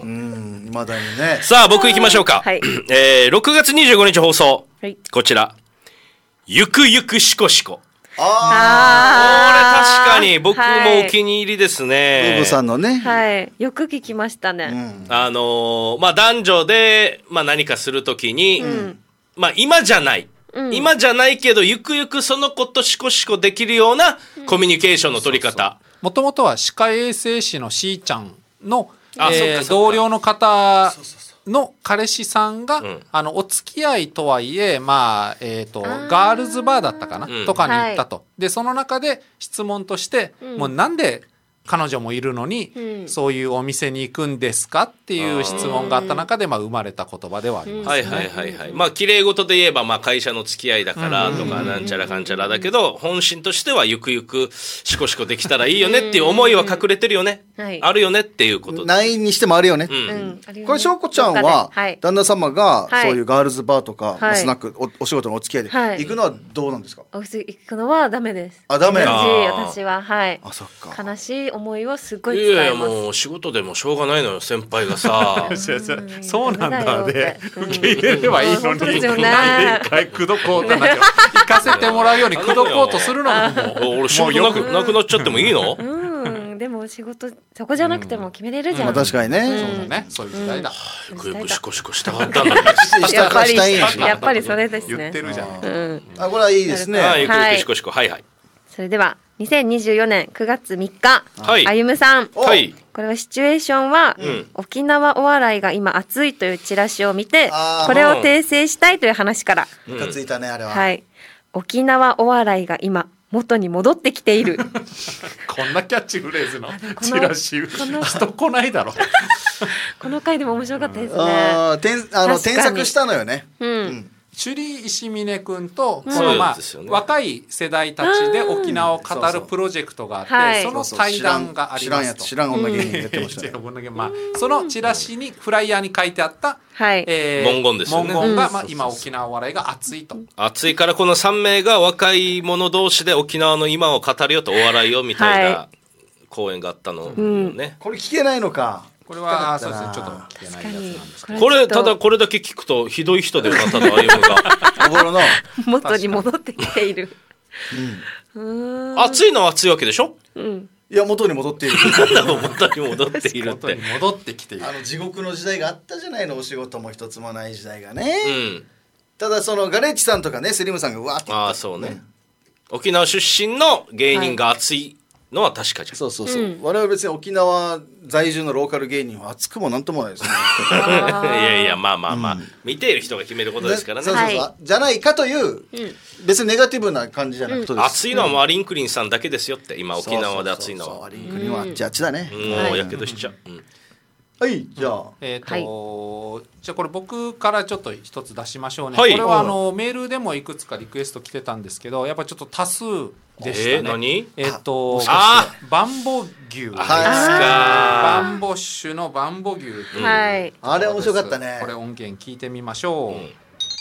未だにね。 さあ、僕行きましょうか。 はいえー、ろくがつにじゅうごにち放送。 はいこちら。ゆくゆくしこしこ。 ああこれ確かに僕もお気に入りですー、 ね。 ブーブさんのね。 はいよく聞きましたね、 うん。 あのーまあ、男女で、まあ、何かするときに、まあ、今じゃない。 うん今じゃないけど、ゆくゆくその子としこしこできるようなコミュニケーションの取り方。 もともとは歯科衛生士のしーちゃんの、 あそっえーかそっか同僚の方の彼氏さんが、 んあのお付き合いとはいえ、まあえー、とあーガールズバーだったかな、 うんとかに行ったと、でその中で質問として、もうなんで彼女もいるのに、 うんそういうお店に行くんですかっていう質問があった中で、まあ、生まれた言葉ではあります。 はいはいはいはい。まあ、綺麗事で言えば、まあ、会社の付き合いだからとか、なんちゃらかんちゃらだけど、本心としては、ゆくゆく、しこしこできたらいいよねっていう思いは隠れてるよね。 はいあるよねっていうことで。 ないにしてもあるよね。 うん。 うんあるよねこれ、翔子ちゃんどっはかではい、 旦那様が、 はいそういうガールズバーとか、 はいスナック、おお仕事のお付き合いで、 はい行くのはどうなんですか？ お店行くのはダメですあダメエヌジーあー私ははいあ、そっか。 悲しい思いをすごいいやいや、 伝えますもう、仕事でもしょうがないのよ、先輩がさ。 そうなんだダメだよねって受け入れればいいの本当でに、 すよねなんで一回口説こうとなんか行かせてもらうように口説こうとするのがもう俺、仕事なくなくなっちゃってもいいのうんでも仕事そこじゃなくても決めれるじゃん、 まあ確かにね。 そうだね、そういう時代だ、 ゆくゆくしこしこしたかったんだね。 下から下へんし。 やっぱりそれですね言ってるじゃん。 うんあ、これはいいですね。 はい、ゆくゆはいくしこしこ。はいはい。 それではにせんにじゅうよねんくがつみっか、 はいあゆむさんおはい。 これはシチュエーションは、 ん沖縄お笑いが今熱いというチラシを見てあーこれを訂正したいという話から、 ムカついたね、あれは。 はい沖縄お笑いが今元に戻ってきているこんなキャッチフレーズのこのチラシこの人来ないだろ。 この回でも面白かったですねああ、添あの確かに添削したのよね。 うん、 首里石峰君とこそうの、まあですよね若い世代たちで沖縄を語るプロジェクトがあって、 はいその対談がありますと。 知らんやつ、知らん女芸人出てましたね。 まあ、そのチラシにフライヤーに書いてあった、 はい、 えー文言ですよね文言が、 うんまあ、今沖縄お笑いが熱いと。 暑いからこのさん名が若い者同士で沖縄の今を語るよとお笑いをみたいはな講演があったのよね。 これ聞けないのか。 これはあ聞きたかったなそうですね、ちょっと聞けないやつなんですけど。 これ、 ちょっとただこれだけ聞くとひどい人だよな、ただ歩夢が。 おぼろの。 元に戻ってきているうーん暑いのは暑いわけでしょうんいや、元に戻っている。 元に戻っているって元に。戻ってきている。 あの、地獄の時代があったじゃないの、お仕事も一つもない時代がうね。 ん。 ただ、その、ガレッジさんとかね、スリムさんがうわーって言った。 ああ、そうね。沖縄出身の芸人が熱いのは確かじゃん。 そうそうそう。 うん我々別に沖縄在住のローカル芸人は熱くもなんともないですね。 あーいやいや、まあまあまあ、見ている人が決めることですからね。 そうそうそう、 はじゃないかという、別にネガティブな感じじゃなくてです。 暑いのはもうアリンクリンさんだけですよって、今沖縄で暑いのそうそうそうは。 アリンクにはあっちあっちだね。 うんはいもうやけどしちゃう。うんはい、じゃあ。 えーとじゃあこれ僕からちょっと一つ出しましょうね、 はいこれはあのメールでもいくつかリクエスト来てたんですけどやっぱちょっと多数でしたね。 えー何えっ、とあバンボ牛はいバあンボッシュのバンボ牛っていうはいあれ面白かったねこ。れ音源聞いてみましょう、 うん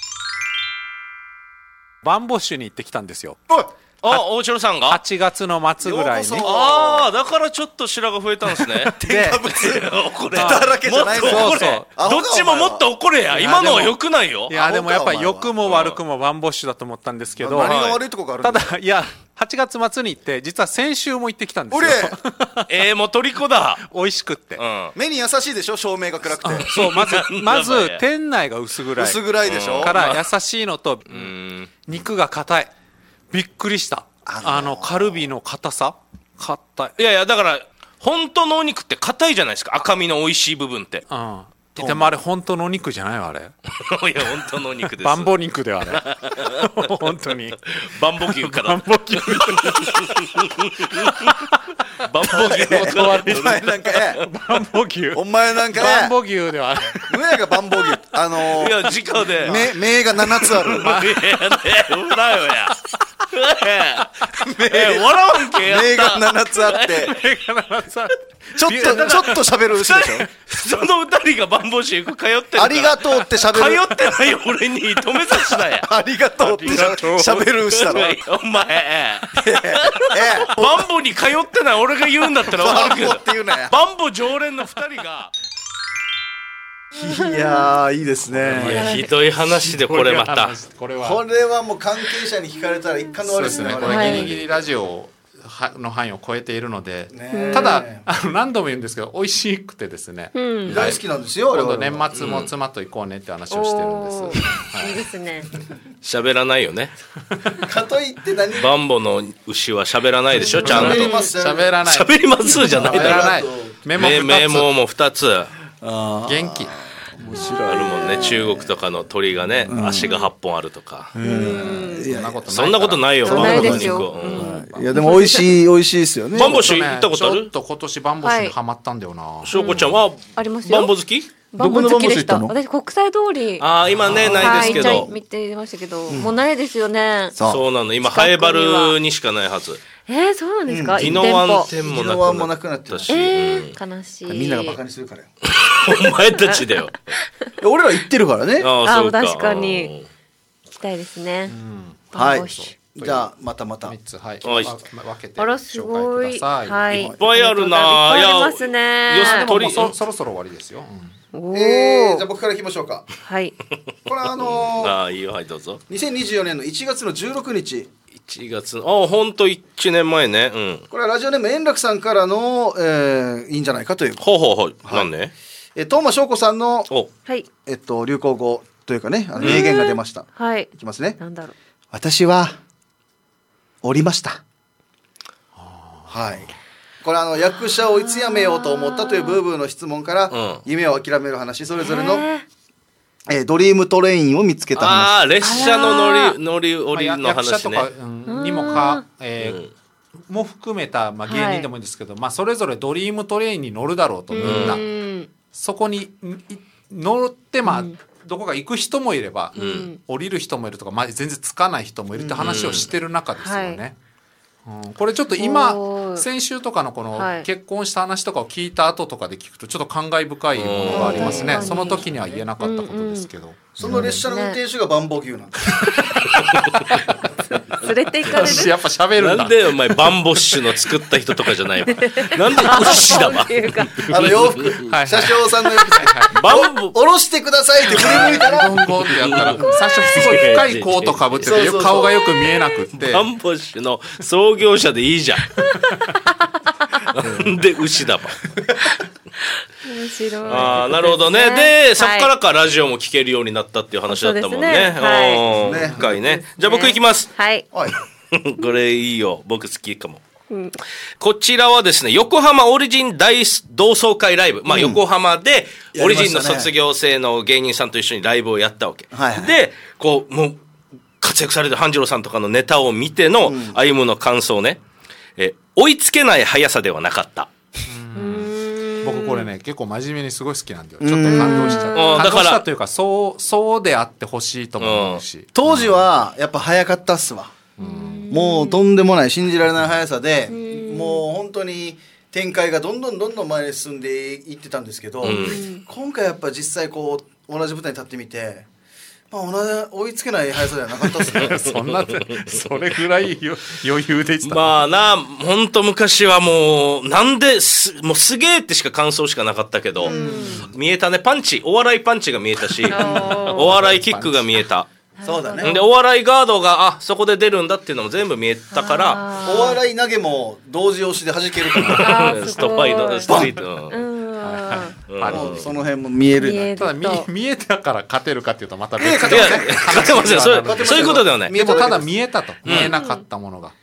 バンボッシュに行ってきたんですよおいあ、大城さんがはちがつの末ぐらいにようこそああ、だからちょっと白が増えたんですね。 で怒れ。 だらけじゃないのもっと怒れそうそうどっちももっと怒れや。 いや今のは良くないよい。やでもやっぱりアホかお前は良くも悪くもバンボッシュだと思ったんですけど何が悪いとこがあるんただだいやはちがつ末に行って実は先週も行ってきたんです俺よえー、もう虜だ。 美味しくって、 うん。 目に優しいでしょ、照明が暗くて。 そうまずなんだまずこれ店内が薄暗い薄暗いでしょ。 から優しいのとうん。 肉が硬いびっくりしたあのーあのカルビの硬さ硬いいやいや、だから、本当のお肉って硬いじゃないですか。赤身の美味しい部分って。 うんでもあれ本当のお肉じゃないわあれ。 いや本当のお肉です。 バンボ肉ではあれ。本当に。 バンボ牛から。 バンボ牛。 バンボ牛を取られる。 お前なんかえバンボ牛。 お前なんかえバンボ牛ではあれ。 胸がバンボ牛あのー、 いや直で。 目目がななつある。 いやねうなよや。え笑わんけやった。 目がななつあってちょっとちょっと喋る牛でしょ。 その二人がバンボ牛通ってるから。 ありがとうって喋る。 通ってない俺に止めさしなや。 ありがとうって喋る牛だろ。 お前えバンボに通ってない俺が言うんだったら分かるけど。 バンボって言うなや。 バンボ常連の二人が。 いやーいいですいやね。 ひどい話でこれまた。 これは。 これはもう関係者に聞かれたら一貫の悪いですね。 そうですね。これギリギリラジオの範囲を超えているので、 ねただあの何度も言うんですけど美味しくてですね、 うん大好きなんですよ。 今度我々は年末も妻と行こうねって話をしてるんです、 おーいいですね。 喋らないよね。 かといって何バンボの牛は喋らないでしょちゃんと。 喋ります喋らない喋りますじゃない喋らないだろ。 メモメメモも二つああ元気るもんね。中国とかの鳥がね足が八本あるとか。 そんなことない。 そんなことないよ。 そうないですよバンボの肉うんーいやでも美味しい美味しいですよね。 バンボ酒行ったことあちょっる？ と今年バンボ酒にハマったんだよな、 しょうこちゃんはありますよ。 バンボ好き？ バンボ好きでした。 どこのバンボ酒行私国際通り。 ああ今ねないですけどはい行っちゃい見てましたけど、もうないですよね。 そうそうなの今ハエバルにしかないはず。 えー、そうなんですか？ 宜一店野湾舗。 店も宜野湾もななくなってたし、 えー、悲しい。 みんながバカにするからよ。 お前たちだよ。 俺ら行ってるからね。 ああそうか。 確かに行きたいですね。 はいバンボ酒じゃあまたまたみっつはいはいわ分けてあらすご紹い。 介ください、 はい。 いっぱいあるな。 いっぱいありますね。 いやでももう鳥そそろそろ終わりですよ、 おーえー、じゃあ僕から行きましょうか。 はい。 これあのー、 ああいいよはいどうぞ。 にせんにじゅうよねんのいちがつのじゅうろくにち、 いちがつああほんといちねんまえね。うん。 これはラジオネーム円楽さんからの、えー、いいんじゃないかという、 ほうほうほう。なんで？ えー、東間翔子さんの、 おはい。 えっと、流行語というかね、あの名言が出ました。 はい。 いきますね。 なんだろう。 私は降りました。はい。これあの役者をいつ辞めようと思ったというブーブーの質問から、 うん夢を諦める話、それぞれの、 えーえードリームトレインを見つけた話。 ああ列車の乗あらり乗り降りのまあや役者話ね。 とか、うんにもか、えーも含めた、まあ、芸人でもいいんですけど、まあ、それぞれドリームトレインに乗るだろうとみんな、 うんそこにい乗って、まあどこか行く人もいれば、 ん降りる人もいるとか、まあ、全然つかない人もいるって話をしてる中ですよね。うん、これちょっと今おー先週とかのこのはい結婚した話とかを聞いた後とかで聞くとちょっと感慨深いものがありますね。 うんその時には言えなかったことですけど、 その列車の運転手がバンボ牛なんです。 連れて行かれる。 やっぱ喋るんだ。 なんでお前バンボッシュの作った人とかじゃないわ。なんで牛だわって。いうか。 あの洋服、 はい車掌さんの洋服、 バンボ降ろしてくださいって振り向いたら、 日本語ってやったら最初すごい深いコートかぶっててそうそうそう顔がよく見えなくってバンボッシュの創業者でいいじゃん。なんで牛だわ。 面白い。 ああなるほどね。でそっからかラジオも聞けるようになったっていう話だったもんね。 そうですねはいうんね深いね。じゃあ僕行きます。 はい。 はい。 これいいよ僕好きかも。こちらはですね横浜オリジン大同窓会ライブ、まあ、横浜でオリジンの卒業生の芸人さんと一緒にライブをやったわけ、 はいはいでこうもう活躍されてる半次郎さんとかのネタを見ての歩むの感想ね、え追いつけない速さではなかった。 僕これね結構真面目にすごい好きなんだよ。ちょっと感動しちゃった。 うんだから感動したというかそうそうであってほしいとも思うし、 当時はやっぱ早かったっすわ。もうとんでもない信じられない速さで、もう本当に展開がどんどんどんどん前に進んでいってたんですけど、今回やっぱ実際こう同じ舞台に立ってみて、まあ、同じ追いつけない速さではなかったっすね。 そんなそれぐらいよ余裕でした。 まあなほんと昔はもうなんですもうすげえってしか感想しかなかったけど、見えたねパンチお笑いパンチが見えたしお笑いキックが見えた。 そうだね。 でお笑いガードがあそこで出るんだっていうのも全部見えたからお笑い投げも同時押しで弾けるから、 あーすストフごいァイのストリート、 ううんん。 パリもうその辺も見える見えるただ見と。 見えたから勝てるかっていうとまた別ええ勝いやてません勝てませんそう勝てませんそういうことではない。 見えでもただただけです見えたと、見えなかったものが、はいはいはい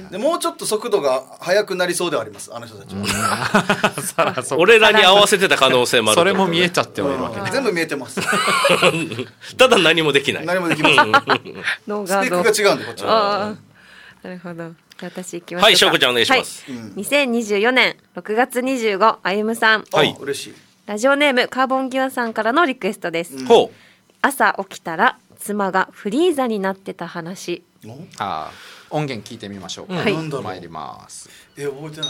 でもうちょっと速度が速くなりそうではありますあの人たちは、 俺らに合わせてた可能性もある。 それも見えちゃっておるわけね。 全部見えてますただ何もできない。 何もできませんノースペッガードクが違うんでこっちは。 ああなるほど。じゃあ私行きましょうか。 はいしょうこちゃんお願いします、 はいにせんにじゅうよねんろくがつにじゅうごあゆむさん、 はいあ嬉しい。 ラジオネームカーボンギアさんからのリクエストです、 ほ朝起きたら妻がフリーザになってた話。 あー音源聞いてみましょうか。 はいなんだろう参ります。 え覚えてないな。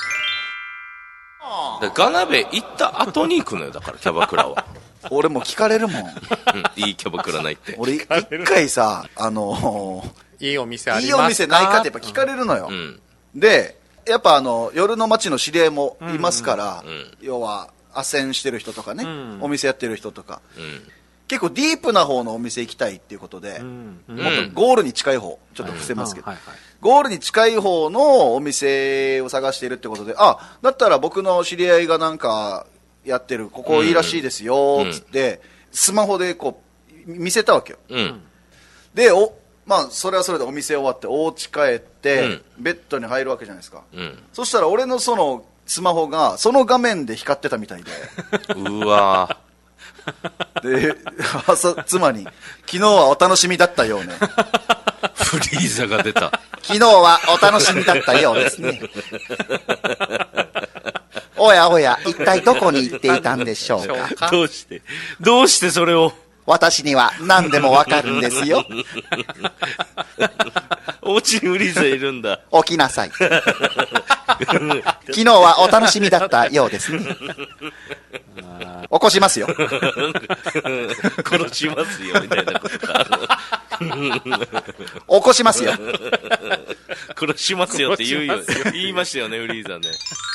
う。でガナベ行った後に行くのよ、だからキャバクラは。 俺も聞かれるもんうん、いいキャバクラないって。 俺一回さあのいいお店あいいりますか？ お店ないかってやっぱ聞かれるのよ、 うん。 でやっぱあの夜の街の知り合いもいますから、 うんうん要は斡旋してる人とかね、 んお店やってる人とかうん。 結構ディープな方のお店行きたいっていうことで、 うんうんもっとゴールに近い方ちょっと伏せますけど、 はいはいゴールに近い方のお店を探しているってことで、あだったら僕の知り合いがなんかやってるここいいらしいですよっつって、スマホでこう見せたわけよ。 うん。 でおまあそれはそれでお店終わってお家帰って、 うんベッドに入るわけじゃないですか、 うん。 そしたら俺のそのスマホがその画面で光ってたみたいでうわで朝妻に「昨日はお楽しみだったようね」 ーフリーザが出た。 昨日はお楽しみだったようですねおやおや一体どこに行っていたんでしょうか。 どうしてどうしてそれを。 私には何でもわかるんですよ。 お家にフリーザいるんだ。 起きなさい昨日はお楽しみだったようですね。起こしますよ。 殺しますよみたいなことか。 起こしますよ。 殺しますよって言うよ。言いましたよね、フリーザね。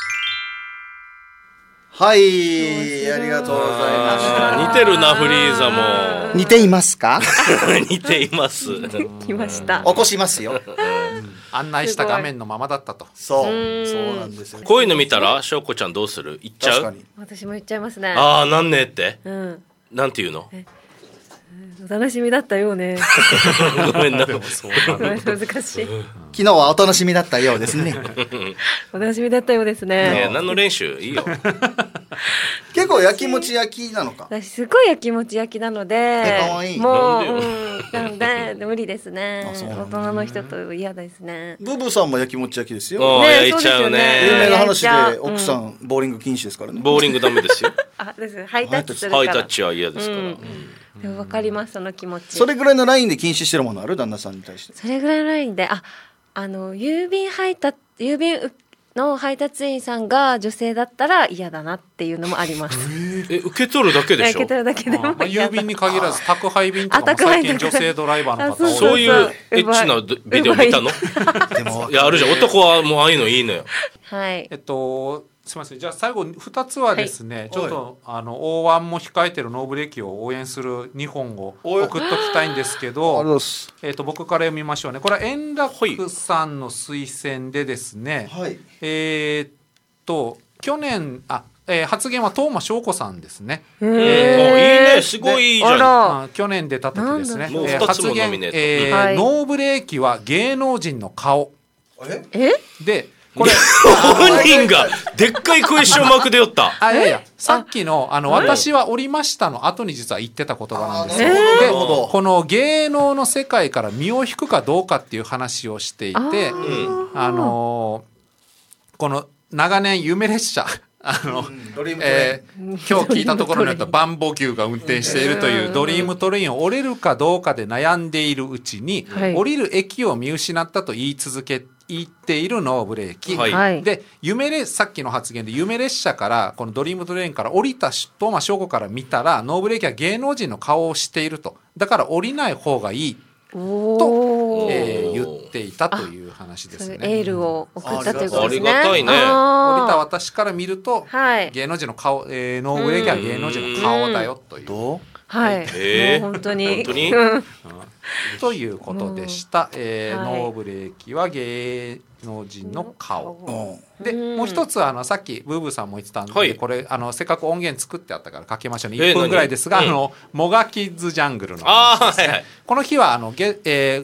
はいありがとうございました。 あー似てるな、フリーザも。 似ていますか。 似ています。 来ました。 起こしますよ。 案内した画面のままだったと。 そうそうなんですよ。 こういうの見たら、しょうこちゃんどうする？行っちゃう？ 確かに。 私も言っちゃいますね。 ああ、なんねってうん。 なんて言うの？ お楽しみだったようね。 ごめんな。 ごめん難しい。 昨日はお楽しみだったようですね。 お楽しみだったようですねえ、 ね。 何の練習いいよ。 結構焼きもち焼きなのか。 私すごい焼きもち焼きなので、 かわいいもう、 なんでうん、なので無理ですね。 あそうなん大人の人と嫌ですね。 ブブさんも焼きもち焼きですよ。 ああ、 ね焼いちゃうそうですよね。 有名な話焼いちゃうで奥さんボーリング禁止ですからね。 ボーリングダメですよ。 あ、です。ハイタッチするから。 ハイタッチは嫌ですから。 うんでもわかりますその気持ち。 それぐらいのラインで禁止してるものある旦那さんに対して。 それぐらいのラインで、あ、あの郵便配達郵便の配達員さんが女性だったら嫌だなっていうのもあります。 え、受け取るだけでしょ受け取るだけでもまあ、郵便に限らず宅配便とかもあ宅配便最近女性ドライバーの方多い。 あそうそういうエッチなビデオ見たの？ でもいや、あるじゃん。男はもうああいうのいいのよ。 はいえ。っとすみません。じゃあ最後ふたつはですね、 いちょっとあの大腕も控えてるノーブレーキを応援するにほんを送っときたいんですけど、 ます。 えっと僕から読みましょうね。これは円楽さんの推薦でですね、 はい。 えーっと去年あ、えー発言は東間翔子さんですね。 おいいえね。すごいいいじゃん。 あら。 あ去年出た時ですね。 なんだもうえー二つも発言ノミネートえーはいノーブレーキは芸能人の顔え？ え？ でこれ本人がでっかいクエスチョンマークで寄った。 あいやいやさっきのあの私はおりましたの後に実は言ってた言葉なんですよ。 あーなるでほどこの芸能の世界から身を引くかどうかっていう話をしていて、 あーあのーこの長年夢列車あの、 ドリームトレえー今日聞いたところによるとバンボ牛が運転しているというドリームトレインを降りるかどうかで悩んでいるうちに、 はい降りる駅を見失ったと言い続け言っているノーブレーキ、 はいはい。 で夢列さっきの発言で夢列車からこのドリームトレインから降りた東間翔子から見たらノーブレーキは芸能人の顔をしているとだから降りない方がいいおーえー言っていたという話ですね。 そういうエールを送ったということですね。 ありがたいねあー降りた私から見ると、 はい。 芸能人の顔、えーノーブレーキは芸能人の顔だよという、 どう？ はい。 えーもう本当に。 本当にうんということでした。えーはいノーブレーキは芸能人の顔。 うん。 でうんもう一つあのさっきブーブーさんも言ってたんで、 はいこれあのせっかく音源作ってあったからかけましょうね。 えーいっぷんぐらいですが、 何あのモガキッズジャングルのああ、 話ですねはいはい。 この日はあのゲ、えー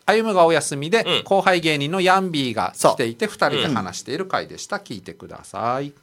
歩夢がお休みで、 うん後輩芸人のヤンビーが来ていてふたりでうん話している回でした。聞いてください。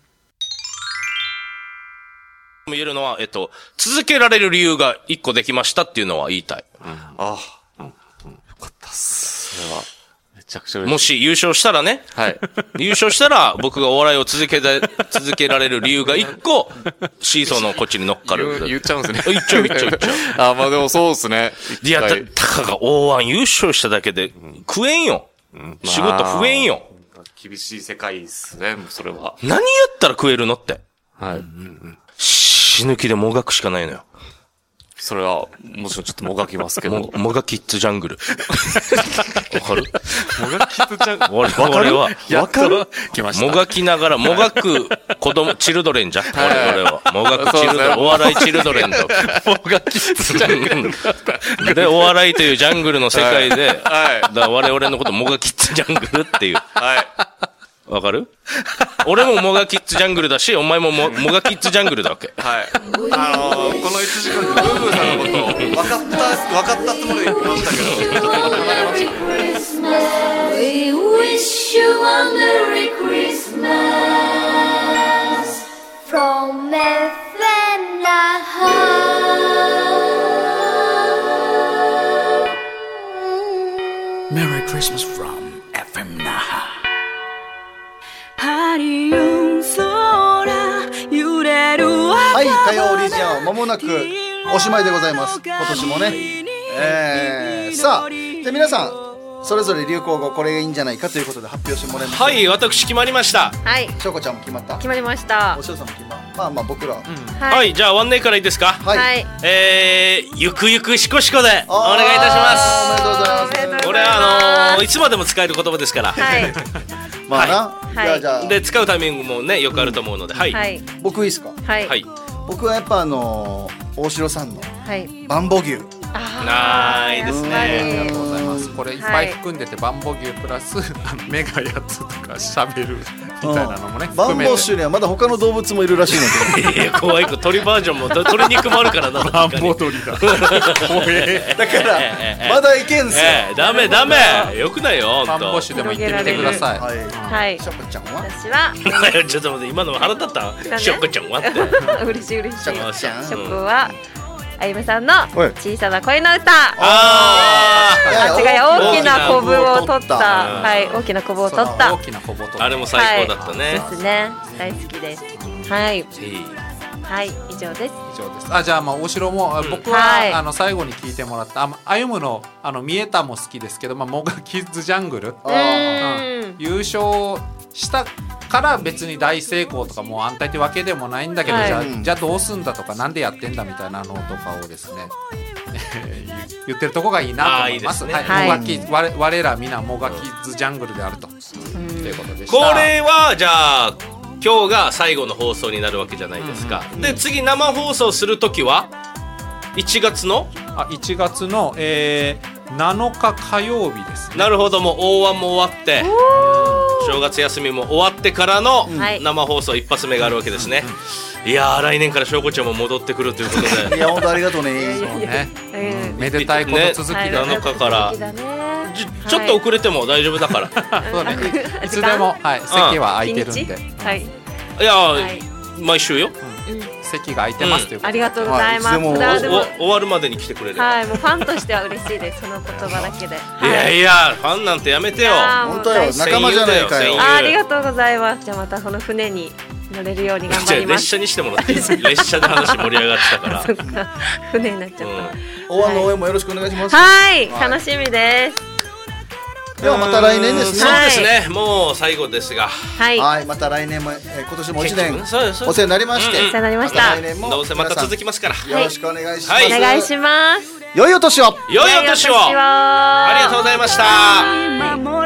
言えるのは、えっと、続けられる理由が一個できましたっていうのは言いたい。 ああ、うんうん、よかったっす。それは、めちゃくちゃ嬉しい。 もし優勝したらね、 はい。 優勝したら僕がお笑いを続けて、続けられる理由が一個、シーソーのこっちに乗っかる。 言う言っちゃうんですね。 言っちゃう言っちゃう言っちゃう。 あ、まあでもそうですね。 いや、た一回たかが オーワン 優勝しただけで食えんよ。 うん仕事増えんよ。 まあ厳しい世界ですね、もうそれは。 何やったら食えるのって。 はい。 死ぬ気でもがくしかないのよ。 それは、もちろんちょっともがきますけど。 も、もがキッズジャングル。わかるもがきつちゃう。 俺俺は、 わかる来ました。 もがきながら、もがく子供、チルドレンじゃん。 はい俺俺は。もがくチルドレン、 そうですねお笑いチルドレンと。 もがきつちゃう。 で、お笑いというジャングルの世界で、 はい。 だから我々のこともがキッズジャングルっていう。 はい。 わかる俺ももがキッズジャングルだし、お前もももがキッズジャングルだわけ。 はい。あのー、このいちじかんでブーブーさんのことを分かった、分かったつもりで言いましたけど、ちょっと離れました。 We wish you a Merry Christmas from エフエム Naha. Merry Christmas from エフエム Naha. はい、火曜リジオンまもなくおしまいでございます。今年もね、えー、さあで皆さんそれぞれ流行語これがいいんじゃないかということで発表してもらいました。 はい、私決まりました。 はい、 しょうこちゃんも決まった？ 決まりましたおしろさんも決まった。まあまあ僕らは、 はい、はい、じゃあワンネイからいいですか。 はい、 はい、 えー、ゆくゆくしこしこでお願いいたします。 おめでとうございます。 おめでとうございます。 これはあのー、いつまでも使える言葉ですから。 はいまあな、 はいじゃあじゃあで使うタイミングもねよくあると思うので、はい、 はい、 僕いいですか？ はい、 はい、 僕はやっぱあのー、大城さんのはい、 バンボ牛。 あないですね。 やっぱりありがとうございます。これいっぱい含んでて、バンボ牛プラスあの目がやつとか喋るみたいなのもね、 バ含めてンボ種にはまだ他の動物もいるらしいのでいや怖い子鳥バージョンもど鶏肉もあるからな。 バンボ鳥だ。怖え。 だからまだいけんすよ。 えー、ダメダメよくないよバン本当。 ボ種でも言ってみてください。 はい、 はい、 しょこちゃんは私はちょっと待って今の腹立ったねしょっこちゃんはって。 嬉しい嬉しい。 しょこちゃんショックはあゆめさんのはい小さな恋の歌。 ああ、違う、大きなコブを取った、 大きなコブを取ったはい、大きなコブを取った。 大きな小ボトル。 ーあれも最高だったね。 ですね。大好きです。はい、 いいはい、以上です。 以上です。あ、じゃあまあ大城も、あ僕は、 はいあの最後に聞いてもらったああゆむのあの見えたも好きですけど、まあモガキッズジャングル、 うーん、 優勝したから別に大成功とかもう安泰ってわけでもないんだけど、 はいじゃあうんじゃあどうすんだとかなんでやってんだみたいなのとかをですね言ってるとこがいいなと思います。 あーいいですねはい、 はいモガキ我我ら皆モガキッズジャングルであると、ということでした。 これはじゃあ今日が最後の放送になるわけじゃないですか。で次生放送するときはいちがつのあいちがつの、えー、なのか火曜日ですね。 なるほどもう大腕も終わって正月休みも終わってからのはい生放送一発目があるわけですね。いやー来年からしょうこちゃんも戻ってくるということでいや本当ありがとうね。 そうね、 うんめでたいこと続きはいで、 なのかから続きだねちょちょっと遅れても大丈夫だから。 そうね、いつでも、はい、席は空いてるんで、 日にちはい、 いやー、 はい、 毎週よ。 席が空いてますということで、 ありがとうございます。 はいいつでもそれはでもお終わるまでに来てくれる。 はい、もうファンとしては嬉しいです。その言葉だけで。 いやいやファンなんてやめてよ。 やーもう本当よ大好き仲間じゃないかよ戦友。 あー、ありがとうございます。じゃあまたこの船に乗れるように頑張じゃあります。 列車にしてもらっていい列車で話盛り上がってたから。 そっか、船になっちゃっうん応援の応援もよろしくお願いします。 た。はい、 はい楽しみです。 ではまた来年ですね。 そうですね、もう最後ですが。 はい、 はい、また来年も、えー今年も一年結局ねそうですそうですお世話になりまして、 うんうんお世話になりましたた来年もどうせまた続きますから。 皆さんよろしくお願いします。 はいお願いします。 良いお年を。 良いお年を。ありがとうございました。 はい